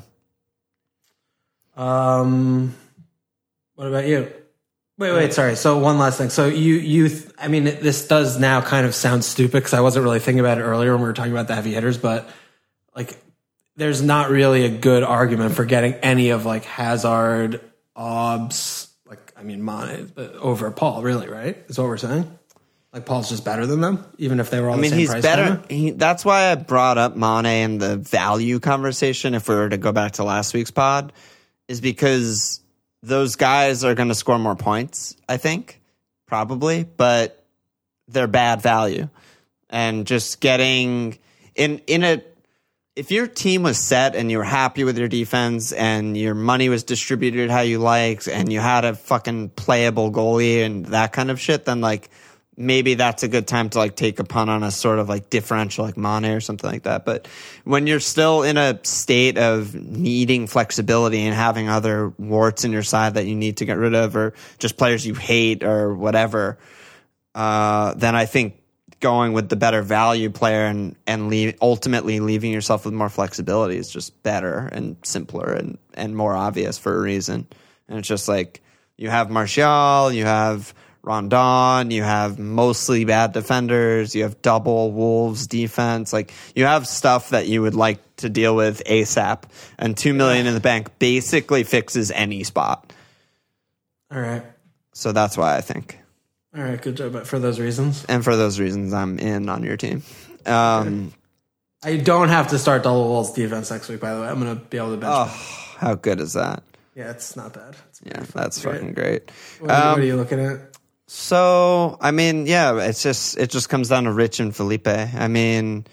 Um, what about you? Wait, wait, sorry. So one last thing. So you you, th- I mean, this does now kind of sound stupid because I wasn't really thinking about it earlier when we were talking about the heavy hitters, but like, there's not really a good argument for getting any of like Hazard, Obbs, like I mean Mane, but over Paul, really, right? Is what we're saying. Like Paul's just better than them, even if they were all I the mean, same he's price. better. He, that's why I brought up Mane in the value conversation. If we were to go back to last week's pod, is because those guys are going to score more points. I think probably, but they're bad value, and just getting in in a. If your team was set and you were happy with your defense and your money was distributed how you liked and you had a fucking playable goalie and that kind of shit, then like maybe that's a good time to like take a punt on a sort of like differential like Mane or something like that. But when you're still in a state of needing flexibility and having other warts in your side that you need to get rid of, or just players you hate or whatever, uh, then I think going with the better value player and and leave, ultimately leaving yourself with more flexibility is just better and simpler and, and more obvious for a reason. And it's just like you have Martial, you have Rondon, you have mostly bad defenders, you have double Wolves defense. Like you have stuff that you would like to deal with ASAP, and two million in the bank basically fixes any spot. All right. So that's why I think. All right, good job. But for those reasons, and for those reasons, I'm in on your team. Um, I don't have to start double Wolves defense next week. By the way, I'm going to be able to bench. Oh, them. How good is that? Yeah, it's not bad. It's yeah, that's fucking great. What, um, what are you looking at? So, I mean, yeah, it's just it just comes down to Rich and Felipe. I mean,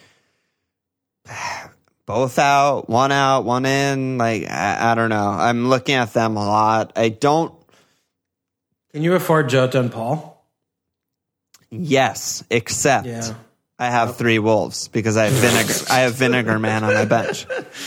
both out, one out, one in. Like I, I don't know. I'm looking at them a lot. I don't. Can you afford Jota and Paul? Yes, except yeah. I have three Wolves because I have vinegar. I have Vinegar Man on my bench.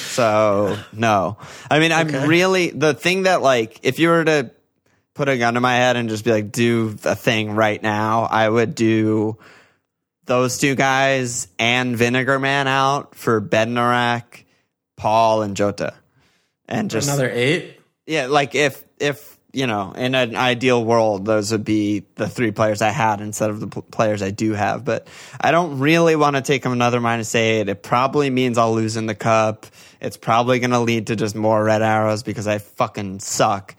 So no, I mean I'm okay. really the thing that like if you were to put a gun to my head and just be like do a thing right now, I would do those two guys and Vinegar Man out for Bednarak, Paul, and Jota, and just another eight. Yeah, like if if. You know, in an ideal world, those would be the three players I had instead of the p- players I do have. But I don't really want to take them another minus eight. It probably means I'll lose in the cup. It's probably going to lead to just more red arrows because I fucking suck.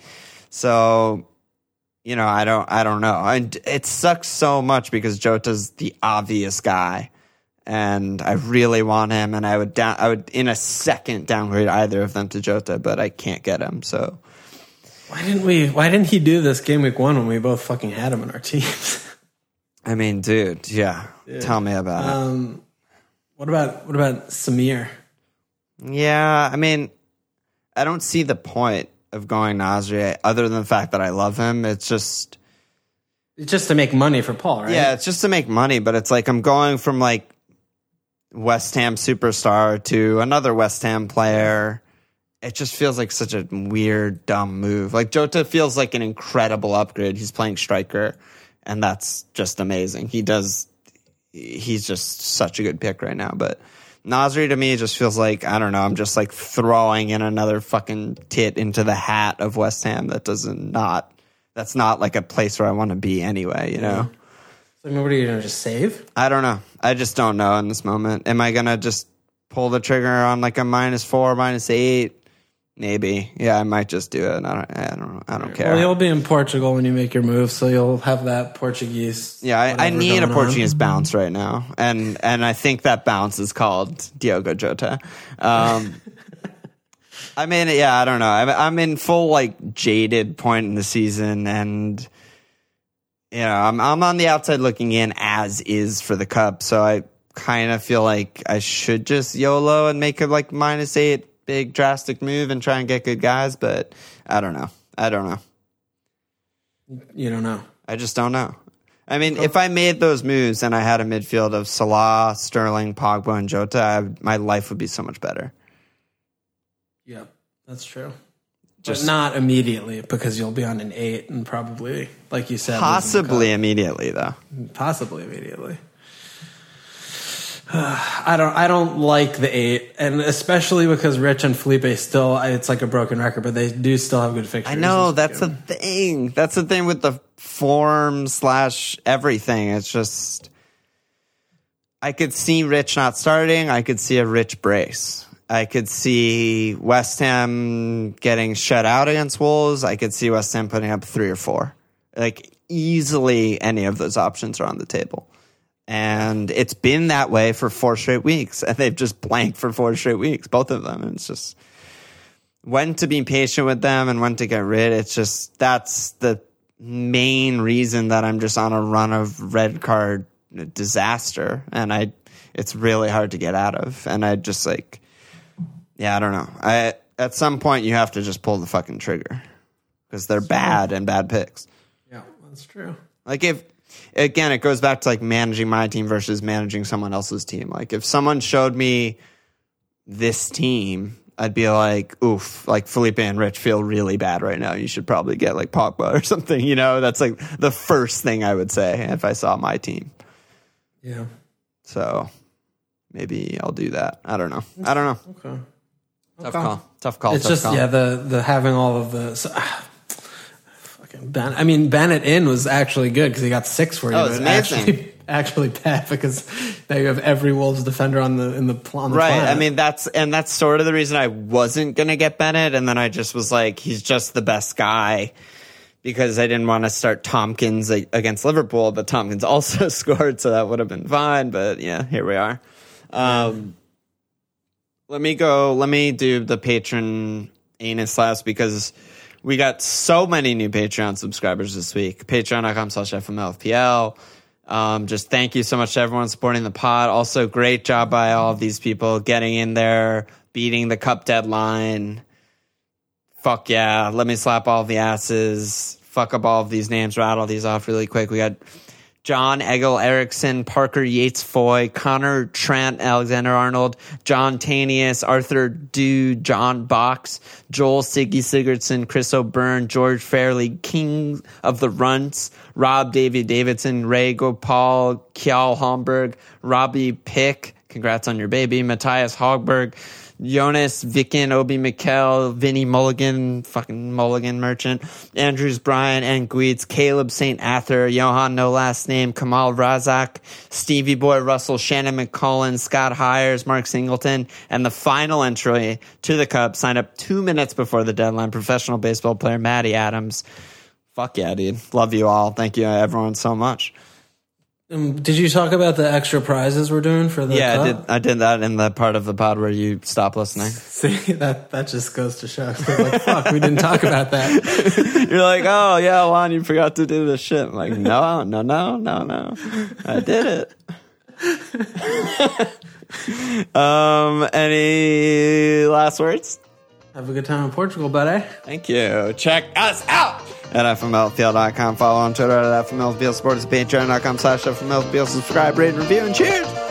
So, you know, I don't, I don't know. And it sucks so much because Jota's the obvious guy, and I really want him. And I would down, I would in a second downgrade either of them to Jota, but I can't get him. So. Why didn't we? Why didn't he do this game week one when we both fucking had him in our teams? I mean, dude, yeah. Dude. Tell me about um, it. What about what about Samir? Yeah, I mean, I don't see the point of going Nasri other than the fact that I love him. It's just, it's just to make money for Paul, right? Yeah, it's just to make money. But it's like I'm going from like West Ham superstar to another West Ham player. It just feels like such a weird, dumb move. Like Jota feels like an incredible upgrade. He's playing striker, and that's just amazing. He does. He's just such a good pick right now. But Nasri to me just feels like, I don't know, I'm just like throwing in another fucking tit into the hat of West Ham. That doesn't not. That's not like a place where I want to be anyway. You know. So what are you gonna just save? I don't know. I just don't know in this moment. Am I gonna just pull the trigger on like a minus four, minus eight? Maybe. Yeah, I might just do it. I don't I don't I don't care. Well, you'll be in Portugal when you make your move, so you'll have that Portuguese. Yeah, I, I need a Portuguese on. bounce right now. And and I think that bounce is called Diogo Jota. Um, I mean, yeah, I don't know. I'm, I'm in full like jaded point in the season, and you know, I'm I'm on the outside looking in as is for the cup, so I kind of feel like I should just YOLO and make it like minus eight. Big drastic move and try and get good guys, but I don't know. I don't know. You don't know. I just don't know. I mean, if I made those moves and I had a midfield of Salah, Sterling, Pogba, and Jota, I, my life would be so much better. Yeah, that's true. Just but not immediately, because you'll be on an eight and probably, like you said, possibly immediately, though. Possibly immediately. I don't. I don't like the eight, and especially because Rich and Felipe still. It's like a broken record, but they do still have good fixtures. I know that's the thing. That's the thing with the form slash everything. It's just I could see Rich not starting. I could see a Rich brace. I could see West Ham getting shut out against Wolves. I could see West Ham putting up three or four. Like, easily any of those options are on the table. And it's been that way for four straight weeks. And they've just blanked for four straight weeks, both of them. And it's just when to be patient with them and when to get rid. It's just that's the main reason that I'm just on a run of red card disaster. And I, it's really hard to get out of. And I just like... Yeah, I don't know. I at some point you have to just pull the fucking trigger because they're bad and bad picks. Yeah, that's true. Like if again, it goes back to like managing my team versus managing someone else's team. Like if someone showed me this team, I'd be like, oof, like Felipe and Rich feel really bad right now. You should probably get like Pogba or something. You know, that's like the first thing I would say if I saw my team. Yeah. So maybe I'll do that. I don't know. I don't know. Okay. Tough Okay. call. Tough call. It's tough just call. yeah, the the having all of the so, ah, fucking Ben. I mean, Bennett in was actually good because he got six for you. Oh, it's but amazing. Actually, actually bad because now you have every Wolves defender on the in the on the Right. planet. I mean, that's and that's sort of the reason I wasn't gonna get Bennett, and then I just was like, he's just the best guy because I didn't want to start Tompkins against Liverpool, but Tompkins also scored, so that would have been fine. But yeah, here we are. Um, Let me go. Let me do the patron anus last because we got so many new Patreon subscribers this week. Patreon.com slash FMLFPL. Um, just thank you so much to everyone supporting the pod. Also, great job by all of these people getting in there, beating the cup deadline. Fuck yeah. Let me slap all the asses. Fuck up all of these names. Rattle these off really quick. We got John Eggle Erickson, Parker Yates Foy, Connor Trent, Alexander Arnold, John Tanius, Arthur Dew, John Box, Joel Siggy Sigurdsson, Chris O'Byrne, George Fairley, King of the Runts, Rob Davy Davidson, Ray Gopal, Kjell Homburg, Robbie Pick, congrats on your baby, Matthias Hogberg, Jonas Vicken, Obi Mikkel, Vinny Mulligan, fucking Mulligan merchant, Andrews Bryan, and Guids, Caleb Saint Ather, Johan no last name, Kamal Razak, Stevie Boy Russell, Shannon McCullen, Scott Hires, Mark Singleton, and the final entry to the Cup signed up two minutes before the deadline, professional baseball player Matty Adams. Fuck yeah, dude. Love you all. Thank you everyone so much. Um, did you talk about the extra prizes we're doing for the Yeah, cup? I did. I did that in the part of the pod where you stop listening. See, that that just goes to show. Like, fuck, we didn't talk about that. You're like, oh yeah, Juan, you forgot to do this shit. I'm like, no, no, no, no, no, I did it. um, any last words? Have a good time in Portugal, buddy. Thank you. Check us out at F M L F P L dot com. Follow on Twitter at F M L F P L. Support us at Patreon dot com slash F M L F P L. Subscribe, rate, review, and cheers.